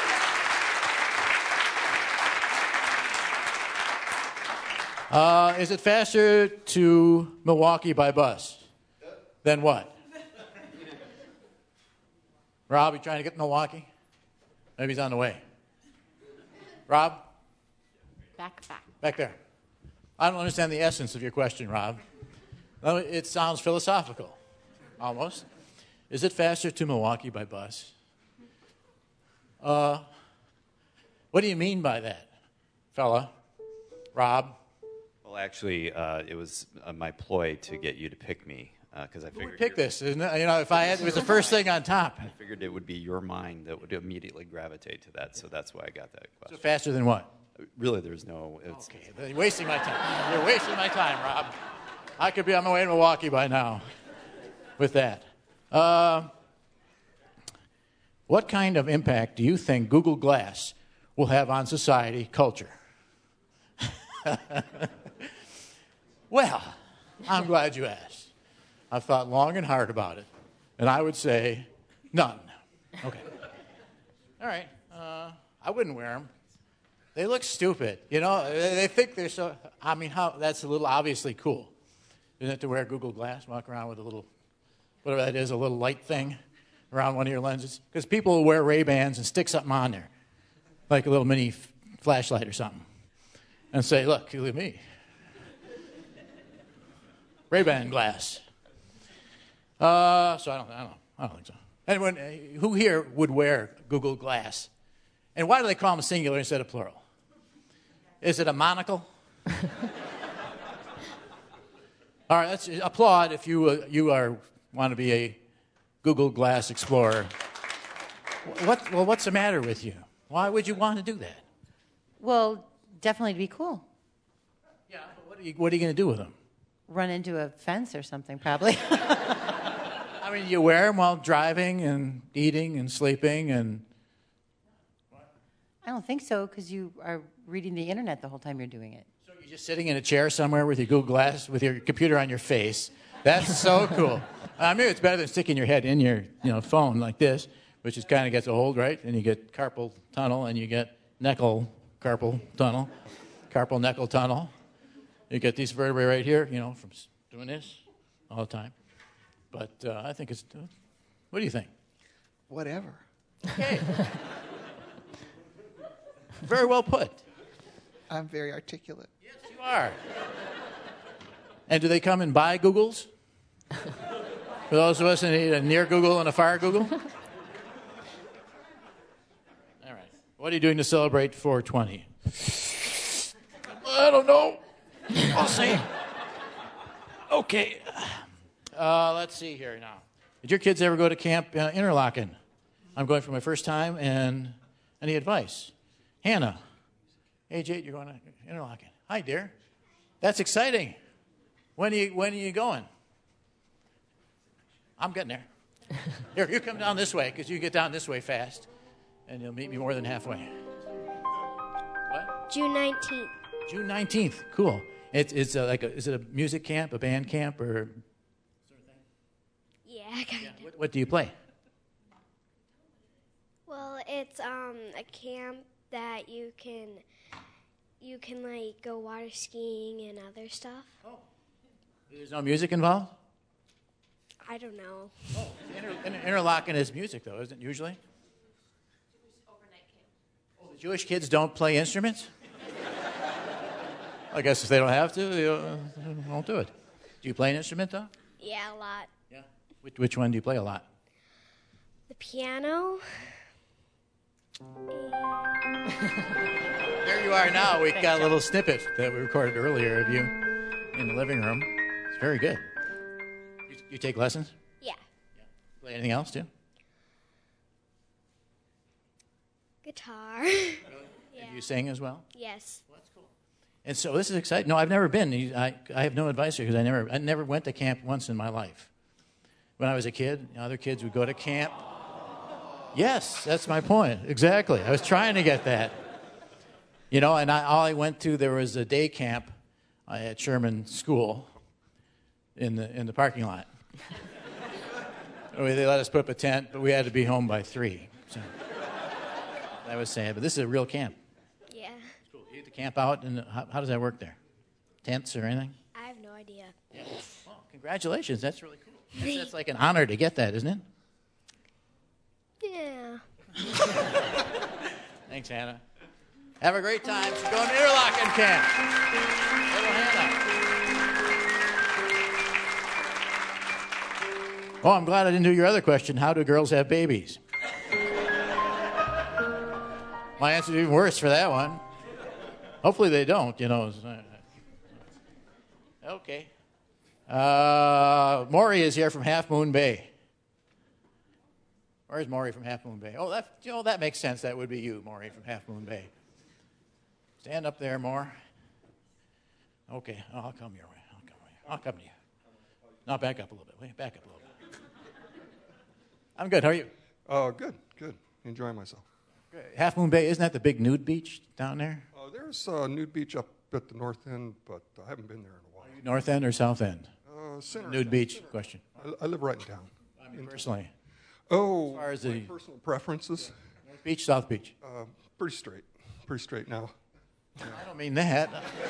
Uh, is it faster to Milwaukee by bus than what? Rob, you trying to get to Milwaukee? Maybe he's on the way. Rob? Back, back. Back there. I don't understand the essence of your question, Rob. No, it sounds philosophical, almost. Is it faster to Milwaukee by bus? Uh, what do you mean by that, fella? Rob? Well, actually, uh, it was uh, my ploy to get you to pick me because uh, I figured Pick this, isn't it? You know, if I had, it was the first thing on top. I figured it would be your mind that would immediately gravitate to that, so that's why I got that So question. faster than what? Really, there's no. It's, Okay, you're wasting my time. You're wasting my time, Rob. I could be on my way to Milwaukee by now with that. Uh, what kind of impact do you think Google Glass will have on society, culture? Well, I'm glad you asked. I've thought long and hard about it, and I would say none. Okay. All right. Uh, I wouldn't wear them. They look stupid. You know, they they think they're so... I mean, how that's a little obviously cool, isn't it, to wear Google Glass, walk around with a little, whatever that is, a little light thing around one of your lenses? Because people will wear Ray-Bans and stick something on there, like a little mini f- flashlight or something, and say, look, look at me. Ray-Ban glass. Uh, so I don't, I don't, I don't think so. Anyone uh, who here would wear Google Glass? And why do they call them singular instead of plural? Is it a monocle? All right, let's applaud if you uh, you are want to be a Google Glass explorer. What? Well, what's the matter with you? Why would you want to do that? Well, definitely to be cool. Yeah, but what are you what are you going to do with them? Run into a fence or something, probably. I mean, you wear them while driving and eating and sleeping and. I don't think so, because you are reading the internet the whole time you're doing it. So you're just sitting in a chair somewhere with your Google Glass, with your computer on your face. That's so cool. I mean, it's better than sticking your head in your, you know, phone like this, which is kind of gets a hold, right? And you get carpal tunnel, and you get neckal carpal tunnel, carpal neckal tunnel. You get these vertebrae right here, you know, from doing this all the time. But uh, I think it's. Uh, what do you think? Whatever. Okay. Very well put. I'm very articulate. Yes, you are. And do they come and buy Googles? For those of us who need a near Google and a far Google? All right. What are you doing to celebrate four twenty? I don't know. I'll see. Okay. Uh, let's see here now. Did your kids ever go to Camp uh, Interlaken? I'm going for my first time, and any advice? Hannah, age eight, you're going to Interlaken. Hi, dear. That's exciting. When are you, when are you going? I'm getting there. Here, you come down this way, because you get down this way fast, and you'll meet me more than halfway. What? June nineteenth. June nineteenth. Cool. It's, it's a, like a, is it a music camp, a band camp, or sort of thing? Yeah, kind Yeah. of. What, what do you play? Well, it's um a camp that you can you can like go water skiing and other stuff. Oh. There's no music involved? I don't know. Oh, inter, inter, Interlaken is music, though, isn't it, usually? Overnight camp. Oh, the Jewish kids don't play instruments? I guess if they don't have to, they uh, won't do it. Do you play an instrument, though? Yeah, a lot. Yeah. Which, which one do you play a lot? The piano. There you are now. We got a little snippet that we recorded earlier of you in the living room. It's very good. You, you take lessons? Yeah. Yeah. Play anything else, too? Guitar. Really? Yeah. Do you sing as well? Yes. Well, that's cool. And so this is exciting. No, I've never been. I, I have no advice here because I never, I never went to camp once in my life. When I was a kid, other kids would go to camp. Yes, that's my point. Exactly. I was trying to get that. You know, and I, all I went to, there was a day camp uh, at Sherman School in the in the parking lot. They let us put up a tent, but we had to be home by three. So that was sad. But this is a real camp. Yeah. It's cool. You get to camp out, and how, how does that work there? Tents or anything? I have no idea. Yeah. Well, congratulations. That's really cool. That's, that's like an honor to get that, isn't it? Yeah. Thanks, Hannah. Have a great time. She's going to Interlaken camp. Little Hannah. Oh, I'm glad I didn't do your other question. How do girls have babies? My answer's even worse for that one. Hopefully they don't, you know. Okay. Uh, Maury is here from Half Moon Bay. Where's Maury from Half Moon Bay? Oh, that you know that makes sense. That would be you, Maury from Half Moon Bay. Stand up there, Maur. Okay, oh, I'll come your way. I'll come, I'll come to you. Now back up a little bit. Wait, back up a little bit. I'm good. How are you? Oh, uh, good, good. Enjoying myself. Good. Half Moon Bay, isn't that the big nude beach down there? Uh, there's a nude beach up at the north end, but I haven't been there in a while. North end or south end? Uh, center. Nude beach center. Question. I, I live right in town. I mean, personally. Oh, as far as my the personal preferences. North Beach, South Beach. Uh, pretty straight. Pretty straight now. Yeah. I don't mean that.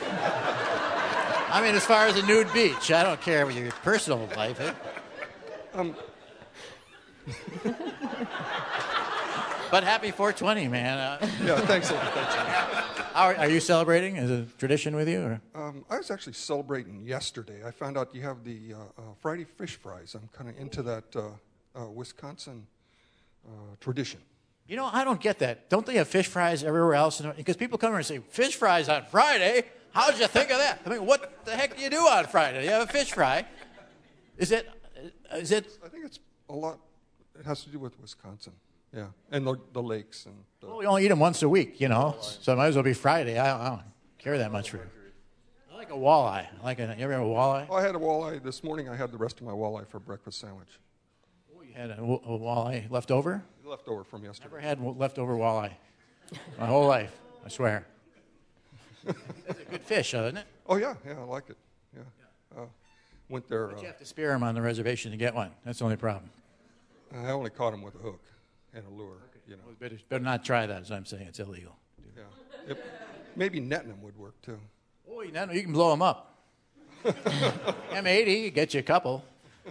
I mean, as far as a nude beach, I don't care what your personal life is. Um. But happy four twenty, man. Uh, Yeah, thanks a lot. Thanks a lot. how are, are you celebrating? Is it a tradition with you? Or? Um, I was actually celebrating yesterday. I found out you have the uh, uh, Friday fish fries. I'm kind of into that uh, uh, Wisconsin uh, tradition. You know, I don't get that. Don't they have fish fries everywhere else? Because people come here and say, fish fries on Friday? How'd you think of that? I mean, what the heck do you do on Friday? You have a fish fry. Is it, is it? I think it's a lot, it has to do with Wisconsin. Yeah, and the, the lakes. and. The Well, we only eat them once a week, you know, so it might as well be Friday. I don't, I don't care that much for it. I like a walleye. I like a, you ever have a walleye? Oh, I had a walleye this morning. I had the rest of my walleye for a breakfast sandwich. Oh, you had a, a walleye left over? Left over from yesterday. Never had leftover walleye my whole life, I swear. It's a good fish, isn't it? Oh, yeah, yeah, I like it. Yeah. Uh, went there. But you uh, have to spear them on the reservation to get one. That's the only problem. I only caught him with a hook and a lure. You know. Well, better, better not try that, as I'm saying. It's illegal. Yeah. It, maybe netting them would work, too. Oh, you, know, you can blow them up. M eighty, get you a couple.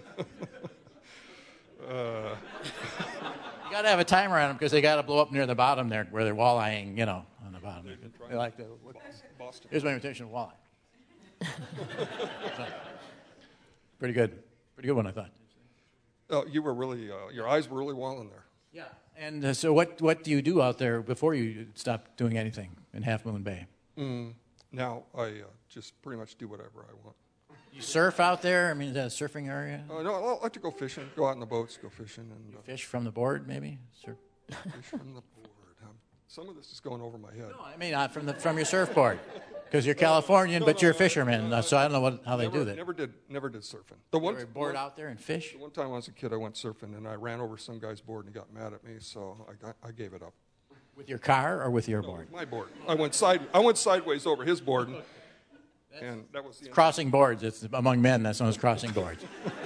Uh, You got to have a timer on them because they got to blow up near the bottom there where they're walleyeing, you know, on the bottom. They like to look. Boston. Here's my imitation of walleye. So, pretty good. Pretty good one, I thought. oh, you were really, uh, your eyes were really walling there. Yeah. And uh, so what, what do you do out there before you stop doing anything in Half Moon Bay? Mm, now I uh, just pretty much do whatever I want. You surf out there? I mean, is that a surfing area? Uh, no, I like to go fishing, go out in the boats, go fishing. and uh, Fish from the board, maybe? Surf. Fish from the board. Um, some of this is going over my head. No, I mean, not from, the, from your surfboard. Because you're Californian, no, but no, you're a no, fisherman, no, no, so I don't know what, how never, they do that. Never did, never did surfing. The one You ever board one- out there and fish? The one time when I was a kid, I went surfing and I ran over some guy's board and he got mad at me, so I, got, I gave it up. With your car or with your No, board? with my board. I went side. I went sideways over his board, and, and that was the end. Crossing boards. It's among men, that's known as crossing boards.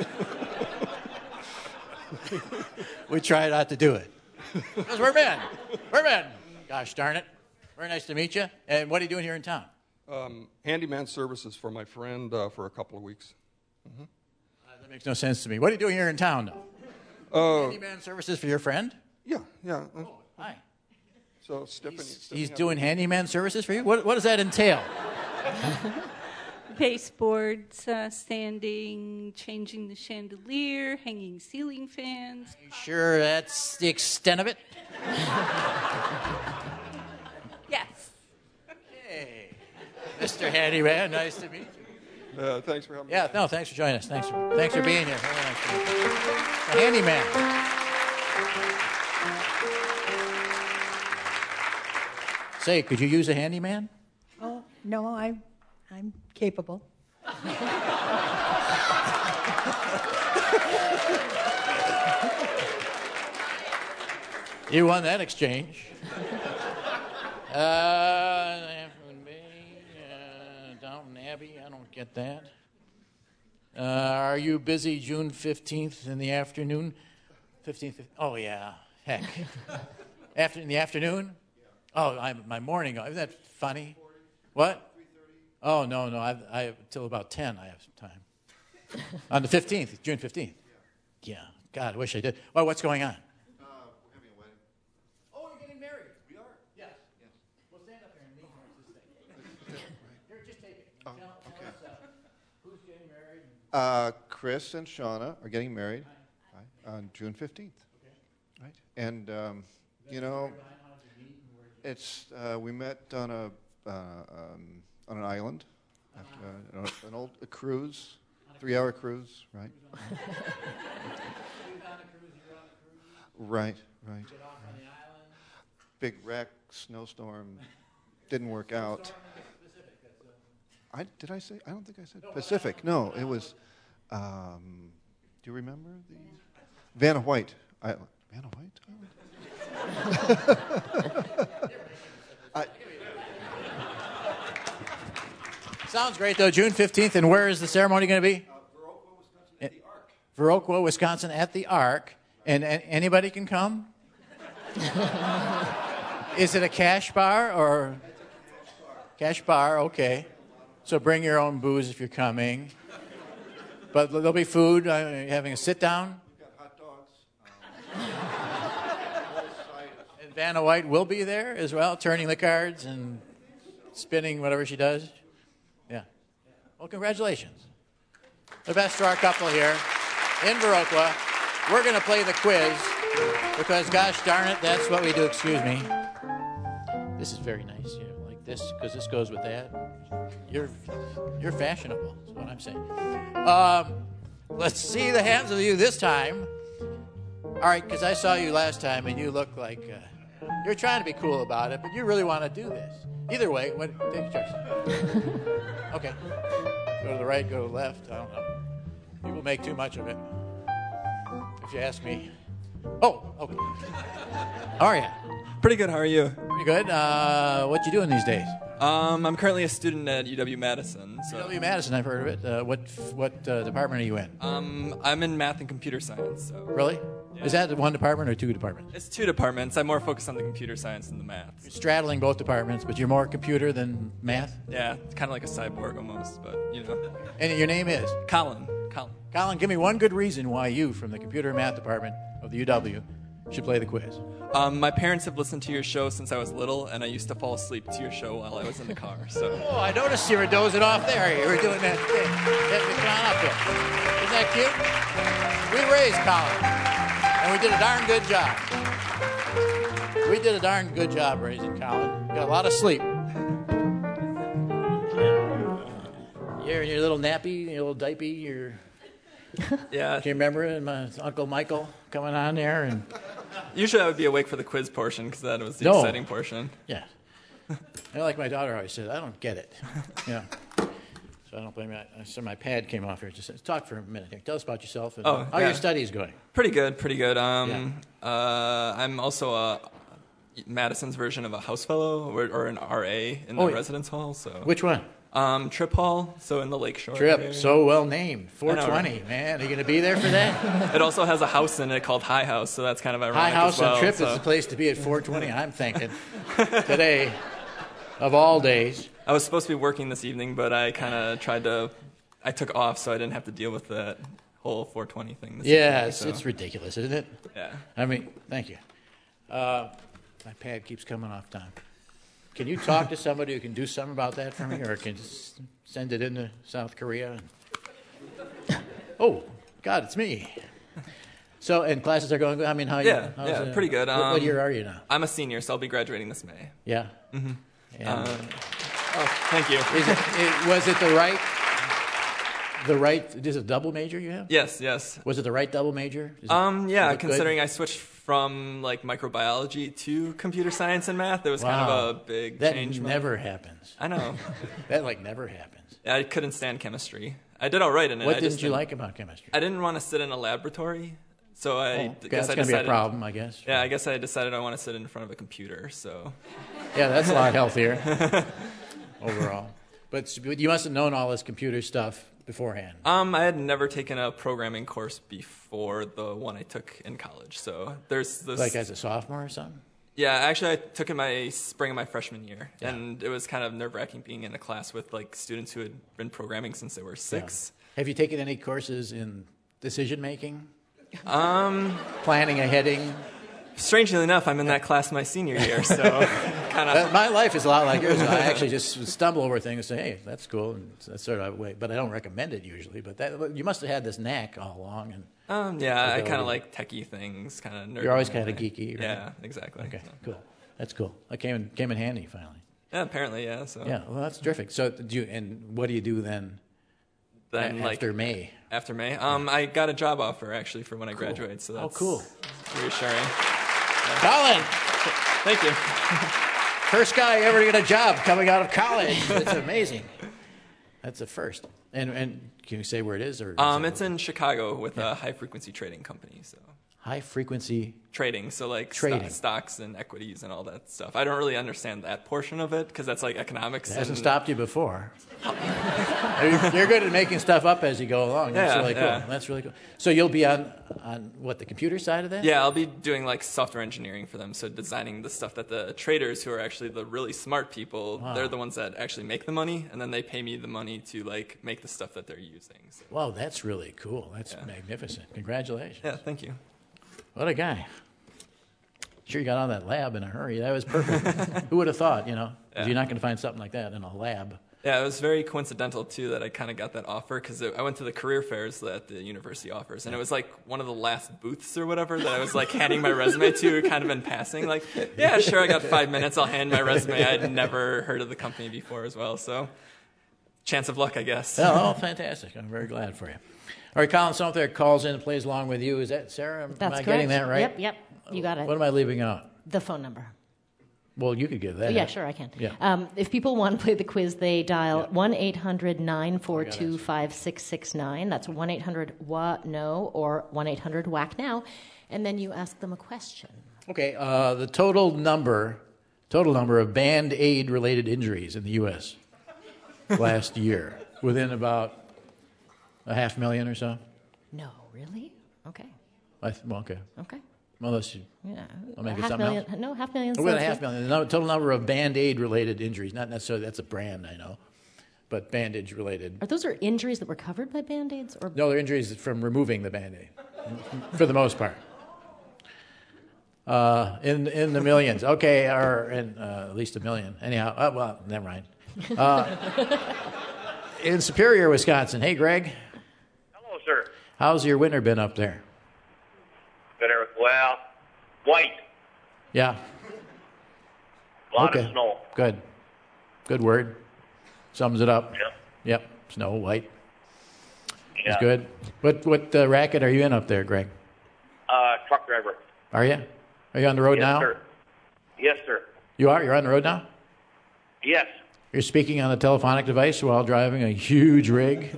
We try not to do it. Because we're men. We're men. Gosh darn it. Very nice to meet you. And what are you doing here in town? Um, handyman services for my friend uh, for a couple of weeks. Mm-hmm. Uh, that makes no sense to me. What are you doing here in town, though? Uh, Handyman services for your friend? Yeah, yeah. Uh, Oh, hi. So Stephanie. He's, Stephanie he's had- doing handyman services for you? What, what does that entail? Baseboards, uh, sanding, changing the chandelier, hanging ceiling fans. You sure that's the extent of it? Yes. Hey, Mister Handyman, nice to meet you. Uh, thanks for having Yeah, me. no, thanks for joining us. Thanks for, thanks for being here. Very nice to meet you. The handyman. Say, could you use a handyman? Oh, no, I'm, I'm capable. You won that exchange. uh, Half-Moon Bay, uh, Downton Abbey, I don't get that. Uh, are you busy June fifteenth in the afternoon? fifteenth, oh, yeah, heck. After, in the afternoon? Oh, I'm, my morning, isn't that funny? What? Oh, no, no, I, I till about ten I have some time. On the fifteenth, June fifteenth. Yeah, God, I wish I did. Well, what's going on? Oh, you're getting married. We are? Yes. Yes. Well, stand up here and lean towards this thing. Here, just take it. Oh, Tell, tell okay. us uh, who's getting married. Uh, Chris and Shauna are getting married right, on June fifteenth. Okay. Right. And, um, you know, it's uh, we met on a uh, um, on an island, after, uh, an old a cruise, three-hour cruise, right? Right, right. Big wreck, snowstorm, didn't work out. I did I say? I don't think I said Pacific. No, it was. Um, do you remember the Vanna White Island? Vanna White Island. I, Sounds great, though. June fifteenth, and where is the ceremony going to be? Uh, Viroqua, Wisconsin, at the Ark. And, and anybody can come? Is it a cash bar or? Cash bar, okay. So bring your own booze if you're coming. But there'll be food. Uh, having a sit down. We've got hot dogs. Um, Vanna White will be there as well, turning the cards and spinning whatever she does. Yeah. Well, congratulations. The best star couple here in Viroqua. We're going to play the quiz because, gosh darn it, that's what we do. Excuse me. This is very nice, you know, like this, because this goes with that. You're you're fashionable, is what I'm saying. Um, let's see the hands of you this time. All right, because I saw you last time, and you look like uh, you're trying to be cool about it, but you really want to do this. Either way, what, take your choice. Okay. Go to the right, go to the left. I don't know. People make too much of it, if you ask me. Oh, okay. How are you? Pretty good. How are you? Pretty good. Uh, what you doing these days? Um, I'm currently a student at U W Madison. So. U W Madison, I've heard of it. Uh, what what uh, department are you in? Um, I'm in math and computer science. So. Really? Yeah. Is that one department or two departments? It's two departments. I'm more focused on the computer science than the math. You're straddling both departments, but you're more computer than math? Yeah, kind of like a cyborg almost, but you know. And your name is? Colin. Colin. Colin, give me one good reason why you, from the computer and math department of the U W, should play the quiz. Um, my parents have listened to your show since I was little, and I used to fall asleep to your show while I was in the car. So. Oh, I noticed you were dozing off there. You were doing that thing. Come on up here. Isn't that cute? We raised Colin, and we did a darn good job. We did a darn good job raising Colin. Got a lot of sleep. You're your little nappy, your little diaper. You're. Yeah. Can you remember my Uncle Michael coming on there and? Usually I would be awake for the quiz portion because that was the no. exciting portion. Yeah. I like my daughter always said, I don't get it. Yeah. So I don't blame you. So my pad came off here. Just talk for a minute here. Tell us about yourself and oh, how yeah. your studies going. Pretty good, pretty good. Um, yeah. uh, I'm also a Madison's version of a house fellow or, or an R A in the oh, residence hall. So which one? Um, Trip Hall, so in the Lakeshore. Trip, area. so well named. four twenty, know, right? Man. Are you going to be there for that? It also has a house in it called High House, so that's kind of ironic High House as well, and Trip so. is the place to be at four twenty, I'm thinking. Today, of all days. I was supposed to be working this evening, but I kind of tried to, I took off so I didn't have to deal with that whole four twenty thing this yeah, evening. it's, so. it's ridiculous, isn't it? Yeah. I mean, thank you. Uh, my pad keeps coming off time. Can you talk to somebody who can do something about that for me, or can s- send it into South Korea? Oh, God, it's me. So, and classes are going good? I mean, how Yeah, you, yeah, it? pretty good. What, Um, what year are you now? I'm a senior, so I'll be graduating this May. Yeah? Mm-hmm. And, uh, oh, thank you. Is it, it, was it the right, the right, is it a double major you have? Yes, yes. Was it the right double major? Is um, it, yeah, considering good? I switched from like microbiology to computer science and math, it was wow. kind of a big that change. That never happens. I know. That like never happens. I couldn't stand chemistry. I did all right in it. What I didn't just you didn't, like about chemistry? I didn't want to sit in a laboratory, so I oh, okay, guess that's I gonna decided. be a problem, I guess. Yeah, I guess I decided I want to sit in front of a computer. So. Yeah, that's a lot healthier overall. But you must have known all this computer stuff beforehand. Um, I had never taken a programming course before the one I took in college. So there's this. Like as a sophomore or something? Yeah, actually, I took it my spring of my freshman year, yeah. and it was kind of nerve-wracking being in a class with like students who had been programming since they were six. Yeah. Have you taken any courses in decision making? Um, planning a heading. Strangely enough, I'm in that class my senior year, so kind of. My life is a lot like yours. I actually just stumble over things and say, "Hey, that's cool," and that's sort of a way. But I don't recommend it usually. But that you must have had this knack all along. And um, yeah, I kind of like techie things, kind of. You're always kind of geeky, right? Yeah, exactly. Okay, so. cool. That's cool. That came in, came in handy finally. Yeah, apparently, yeah. So. Yeah, well, that's terrific. So, do you, and what do you do then? Then a- after like, May. After May, um, I got a job offer actually for when I cool. graduate. So that's oh, cool. Reassuring. Colin! Thank you. First guy ever to get a job coming out of college. It's amazing. That's the first. And and can you say where it is? Or um, it it's in Chicago with yeah. a high-frequency trading company. So high-frequency trading, so like trading. St- stocks and equities and all that stuff. I don't really understand that portion of it because that's like economics. It hasn't and stopped you before. You're good at making stuff up as you go along. That's yeah, really cool. Yeah. That's really cool. So you'll be on, on what, the computer side of that? Yeah, I'll be doing like software engineering for them. So designing the stuff that the traders, who are actually the really smart people, wow. they're the ones that actually make the money, and then they pay me the money to like make the stuff that they're using. So. Wow, that's really cool. That's yeah. magnificent. Congratulations. Yeah, thank you. What a guy. Sure, you got out of that lab in a hurry. That was perfect. Who would have thought, you know? 'Cause Yeah. You're not going to find something like that in a lab. Yeah, it was very coincidental, too, that I kind of got that offer because I went to the career fairs that the university offers, and it was like one of the last booths or whatever that I was like handing my resume to kind of in passing. Like, yeah, sure, I got five minutes. I'll hand my resume. I'd never heard of the company before as well, so chance of luck, I guess. Oh, oh, fantastic. I'm very glad for you. All right, Colin Something calls in and plays along with you. Is that Sarah? Am That's I correct. getting that right? Yep, yep. You got it. What am I leaving out? The phone number. Well, you could give that. Oh, yeah, sure, I can. Yeah. Um, if people want to play the quiz, they dial one eight hundred nine four two five six six nine. That's one eight hundred W A N O or one eight hundred W A C now. And then you ask them a question. Okay, uh, the total number, total number of Band-Aid related injuries in the U S last year, within about a half million or so. No, really? Okay. I th- well, okay. Okay. Unless you, Yeah. I'll make it half something million, else. No, half million. Within a sounds half good. million. The no- total number of Band-Aid related injuries, not necessarily that's a brand, I know, but bandage related. Are those are injuries that were covered by Band-Aids? Or No, they're injuries from removing the Band-Aid, for the most part. Uh, in in the millions. Okay, or in uh, at least a million. Anyhow, uh, well, never mind. Uh, in Superior, Wisconsin. Hey, Greg. Hello, sir. How's your winter been up there? Better, well, white. Yeah. A lot okay. of snow. Good. Good word. Sums it up. Yep. Yep. Snow, white. Yeah. That's good. What what uh, racket are you in up there, Greg? Uh, truck driver. Are you? Are you on the road yes, now? Sir. Yes, sir. You are? You're on the road now? Yes. You're speaking on a telephonic device while driving a huge rig?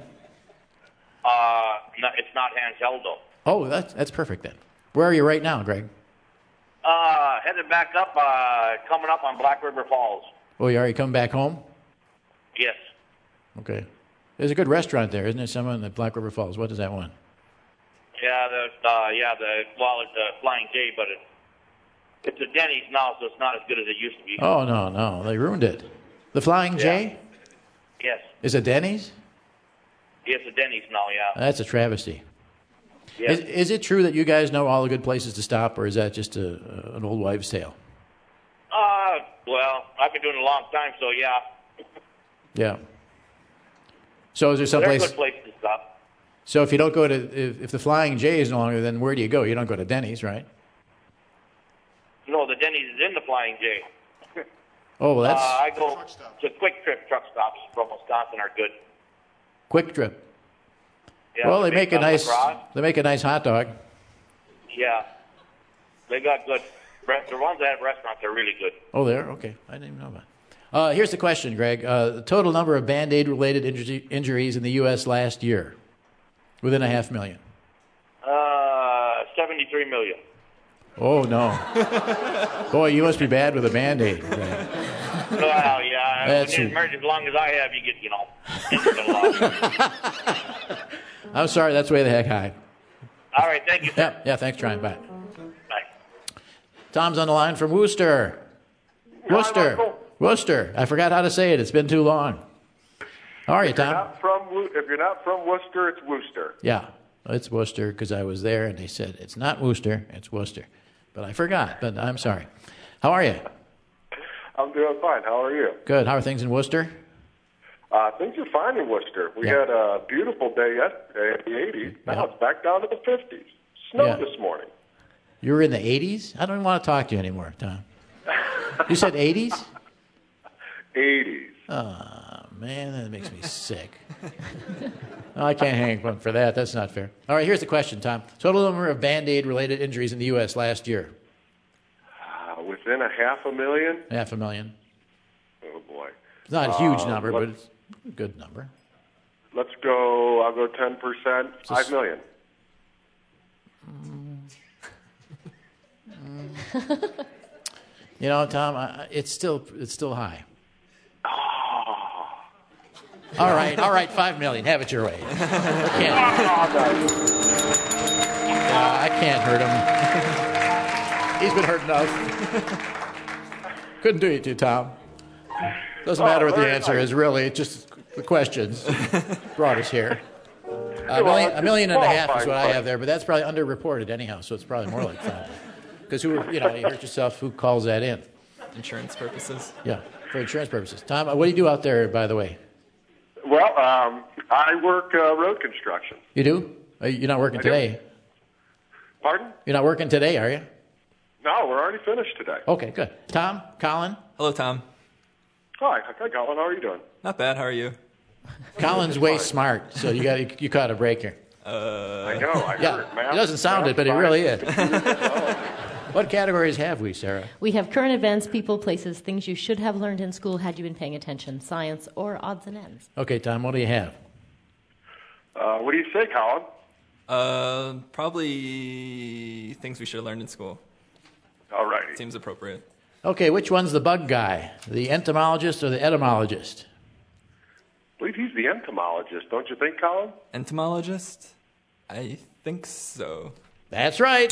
Uh, no, it's not handheld, though. Oh, that's, that's perfect then. Where are you right now, Greg? Uh, headed back up, uh, coming up on Black River Falls. Oh, you are? You coming back home? Yes. Okay. There's a good restaurant there, isn't there? Someone at Black River Falls. What is that one? Yeah, the, uh, yeah, the, well, it's a Flying J, but it, it's a Denny's now, so it's not as good as it used to be. Oh, no, no. They ruined it. The Flying J? Yes. Is it Denny's? It's a Denny's now, yeah. That's a travesty. Yes. Is, is it true that you guys know all the good places to stop, or is that just a, a, an old wives' tale? Uh, well, I've been doing it a long time, so yeah. Yeah. So is there They're someplace? good places to stop. So if you don't go to, if, if the Flying J is no longer, then where do you go? You don't go to Denny's, right? No, the Denny's is in the Flying J. Oh, well, that's Uh, I go to Quick Trip truck stops from Wisconsin are good. Quick Trip. Yeah, well, the they big make a Double nice, Cross. they make a nice hot dog. Yeah, they got good. re- The ones that have restaurants are really good. Oh, there. Okay, I didn't even know that. Uh, here's the question, Greg. Uh, the total number of Band-Aid related inju- injuries in the U S last year, within a half million. Uh, seventy-three million. Oh no, boy, you must be bad with a Band-Aid. Greg. Well, yeah, That's- when you're married as long as I have, you get, you know, injured a lot. I'm sorry, that's way the heck high. All right, thank you, sir. Yeah, yeah. Thanks for trying. Bye. Bye. Tom's on the line from Worcester. Worcester. Worcester. I forgot how to say it. It's been too long. How are you, If you're Tom? not from Wo- if you're not from Worcester, it's Worcester. Yeah, it's Worcester because I was there and they said it's not Worcester, it's Worcester. But I forgot, but I'm sorry. How are you? I'm doing fine. How are you? Good. How are things in Worcester? Uh, things are fine in Worcester. We Yeah. had a beautiful day yesterday in the eighties. Now Yeah. it's back down to the fifties. Snowed Yeah. this morning. You were in the eighties? I don't even want to talk to you anymore, Tom. You said eighties? eighties. Oh, man, that makes me sick. No, I can't hang one for that. That's not fair. All right, here's the question, Tom. Total number of Band-Aid related injuries in the U S last year? Uh, within a half a million? Half a million. Oh, boy. It's not a huge Uh, number, but let's- it's a good number. Let's go, I'll go ten percent. Five million. You know, Tom, I, it's still it's still high. All right, all right, five million. Have it your way. I can't, yeah, I can't hurt him. He's been hurt enough. Couldn't do you to, Tom. Doesn't Oh, matter what the very answer nice. is, really. It's just the questions brought us here. A Well, million, a million and a half is qualifying what I question. have there, but that's probably underreported anyhow, so it's probably more like five. Because who, you know, you hurt yourself. Who calls that in? Insurance purposes. Yeah, for insurance purposes. Tom, what do you do out there, by the way? Well, um, I work uh, road construction. You do? Uh, You're not working I do. today. Pardon? You're not working today, are you? No, we're already finished today. Okay, good. Tom, Colin? Hello, Tom. Hi, hi, Colin. How are you doing? Not bad. How are you? Colin's way smart, so you got you, you caught a break here. Uh, I know. I yeah, heard, man. he doesn't sound it, but he really is. What categories have we, Sarah? We have current events, people, places, things you should have learned in school had you been paying attention, science, or odds and ends. Okay, Tom, what do you have? Uh, what do you say, Colin? Uh, probably things we should have learned in school. All right. Seems appropriate. Okay, which one's the bug guy? The entomologist or the etymologist? I believe he's the entomologist, don't you think, Colin? Entomologist? I think so. That's right.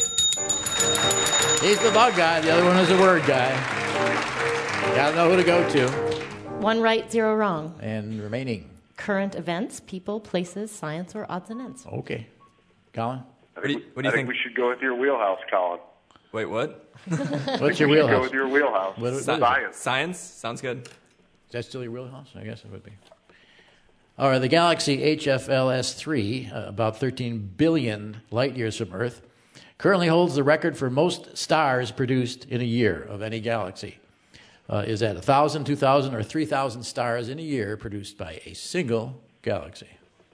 He's the bug guy. The other one is the word guy. You gotta know who to go to. One right, zero wrong. And remaining. Current events, people, places, science, or odds and ends. Okay. Colin? I think, what do you I think? think we should go with your wheelhouse, Colin. Wait, what? What's your we should wheelhouse? Go with your wheelhouse. What, what Science. Science. Science? Sounds good. Is that still your wheelhouse? I guess it would be. All right, the galaxy H F L S three, uh, about thirteen billion light years from Earth, currently holds the record for most stars produced in a year of any galaxy. Uh, is that one thousand, two thousand, or three thousand stars in a year produced by a single galaxy?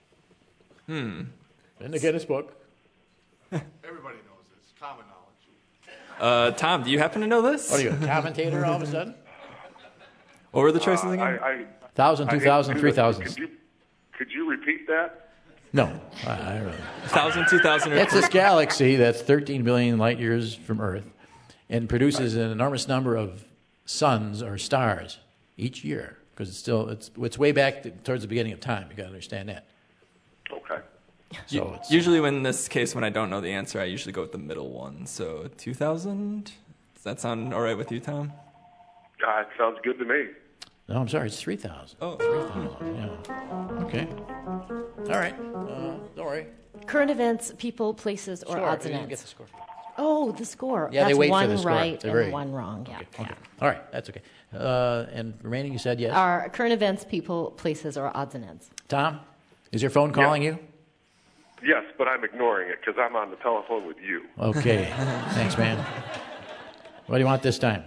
Hmm. In the Guinness Book. Everybody knows this. Common knowledge. Uh, Tom, do you happen to know this? What are you, a commentator all of a sudden? What were the choices Uh, again? I, I, one thousand, I two hate thousand, to do three this, thousand. Could you, could you repeat that? No, I, I really. one thousand, two thousand, or It's this galaxy that's thirteen billion light years from Earth and produces an enormous number of suns or stars each year because it's still it's it's way back to, towards the beginning of time. You got to understand that. Okay. So it's, usually, when in this case, when I don't know the answer, I usually go with the middle one. So two thousand. Does that sound all right with you, Tom? Uh, it sounds good to me. no, I'm sorry, it's three thousand. Oh, three thousand. Yeah. Okay. All right. Uh, don't worry. Current events, people, places, or Score. odds You and didn't ends. get the score. Oh, the score. Yeah, That's they wait one for the score. right They're and very- one wrong. Yeah. Okay. Okay. All right. That's okay. Uh, and remaining, you said yes. Are current events, people, places, or odds and ends? Tom, is your phone calling you? Yes, but I'm ignoring it because I'm on the telephone with you. Okay. Thanks, man. What do you want this time?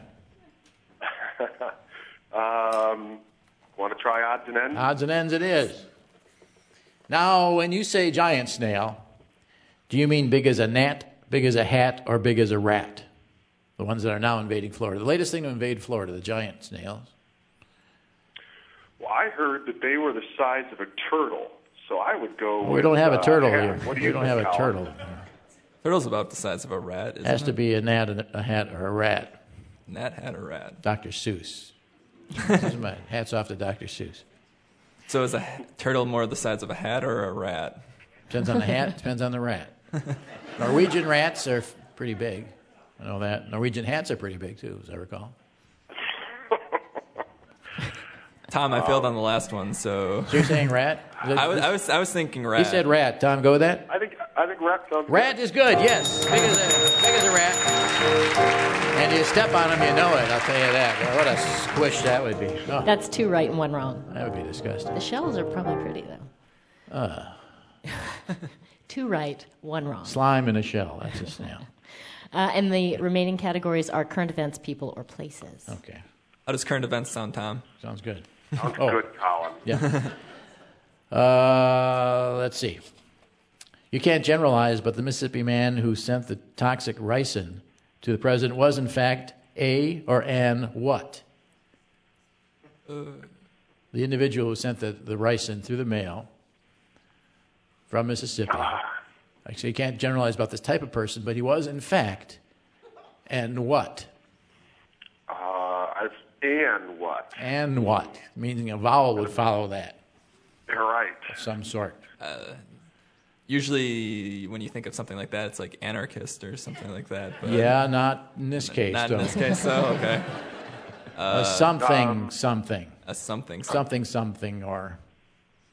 um, want to try odds and ends? Odds and ends it is. Now, when you say giant snail, do you mean big as a gnat, big as a hat, or big as a rat? The ones that are now invading Florida. The latest thing to invade Florida, the giant snails. Well, I heard that they were the size of a turtle, so I would go We with, don't have a uh, turtle hat. here. What do We you don't think, have a Colin? turtle. Turtle's about the size of a rat, It isn't has it? to be a gnat, and a hat, or a rat. Gnat, hat, or rat. Doctor Seuss. This is my hats off to Doctor Seuss. So is a h- turtle more the size of a hat or a rat? Depends on the hat, depends on the rat. Norwegian rats are f- pretty big. I know that. Norwegian hats are pretty big, too, as I recall. Tom, I failed on the last one, so. So you're saying rat? I was, I was, I was thinking rat. He said rat. Tom, go with that? I think I think rat sounds Rat is good, yes. Big as a, big as a rat. And you step on him, you know it, I'll tell you that. Well, what a squish that would be. Oh, That's two right and one wrong. that would be disgusting. The shells are probably pretty, though. Uh, Two right, one wrong. slime in a shell, that's a snail. Uh, and the remaining categories are current events, people, or places. Okay. How does current events sound, Tom? Sounds good. Sounds Oh. good, Colin. Yeah. uh, let's see. You can't generalize, but the Mississippi man who sent the toxic ricin to the president was, in fact, a or an what? Uh, The individual who sent the, the ricin through the mail from Mississippi. Actually, you can't generalize about this type of person, but he was, in fact, and what? Uh, I've, and what? And what? Meaning a vowel would follow that. You're right. Of some sort. uh, usually, when you think of something like that, it's like anarchist or something like that. But Yeah, not in this case, Not though. in this case, so, okay. a something, um, something. A something. Something, something, or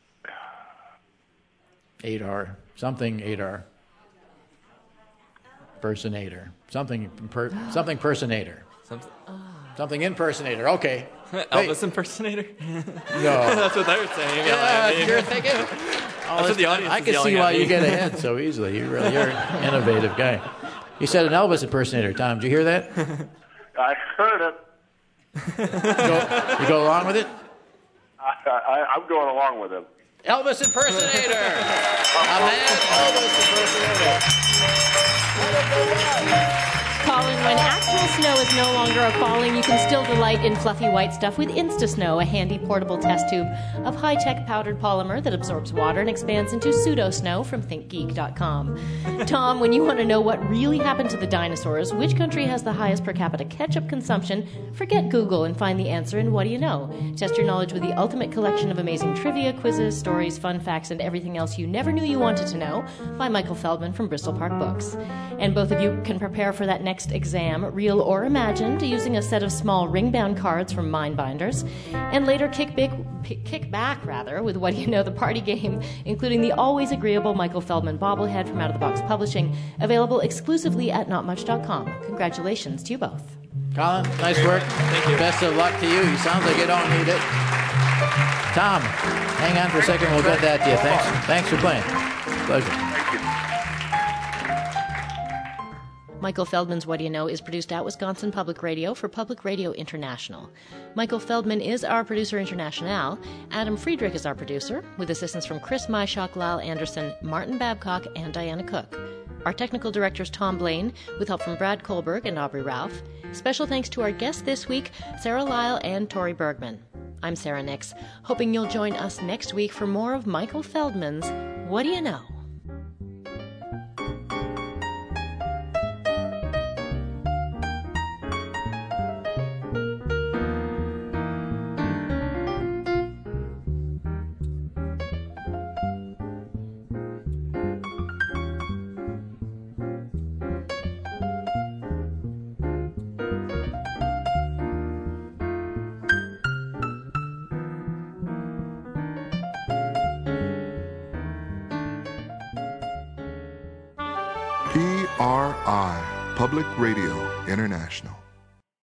eight R. Something, eight R. Personator. Something per, something personator. Something, something impersonator. Okay. Elvis impersonator? No. That's what they were saying. Yeah, I mean, you're thinking. That's what the audience I is can yelling see at why me. you get ahead so easily. You really, you're an innovative guy. You said an Elvis impersonator, Tom. Did you hear that? I heard it. go, you go along with it? I, I, I'm going along with him. Elvis impersonator. A man Elvis impersonator. Colin, when actual snow is no longer falling, you can still delight in fluffy white stuff with InstaSnow, a handy portable test tube of high-tech powdered polymer that absorbs water and expands into pseudo-snow from think geek dot com. Tom, when you want to know what really happened to the dinosaurs, which country has the highest per capita ketchup consumption, forget Google and find the answer in What Do You Know? Test your knowledge with the ultimate collection of amazing trivia, quizzes, stories, fun facts, and everything else you never knew you wanted to know by Michael Feldman from Bristol Park Books. And both of you can prepare for that next exam, real or imagined, using a set of small ring-bound cards from Mindbinders, and later kick, big, kick back rather with What Do You Know, the party game, including the always agreeable Michael Feldman bobblehead from Out of the Box Publishing, available exclusively at not much dot com. Congratulations to you both. Colin, nice work. Thank you. Best of luck to you. You sound like you don't need it. Tom, hang on for a second. We'll get that to you. Thanks, thanks for playing. Pleasure. Michael Feldman's What Do You Know is produced at Wisconsin Public Radio for Public Radio International. Michael Feldman is our producer international. Adam Friedrich is our producer, with assistance from Chris Myshock, Lyle Anderson, Martin Babcock, and Diana Cook. Our technical director is Tom Blaine, with help from Brad Kohlberg and Aubrey Ralph. Special thanks to our guests this week, Sarah Lyle and Tori Bergman. I'm Sarah Nix, hoping you'll join us next week for more of Michael Feldman's What Do You Know? P R I, Public Radio International.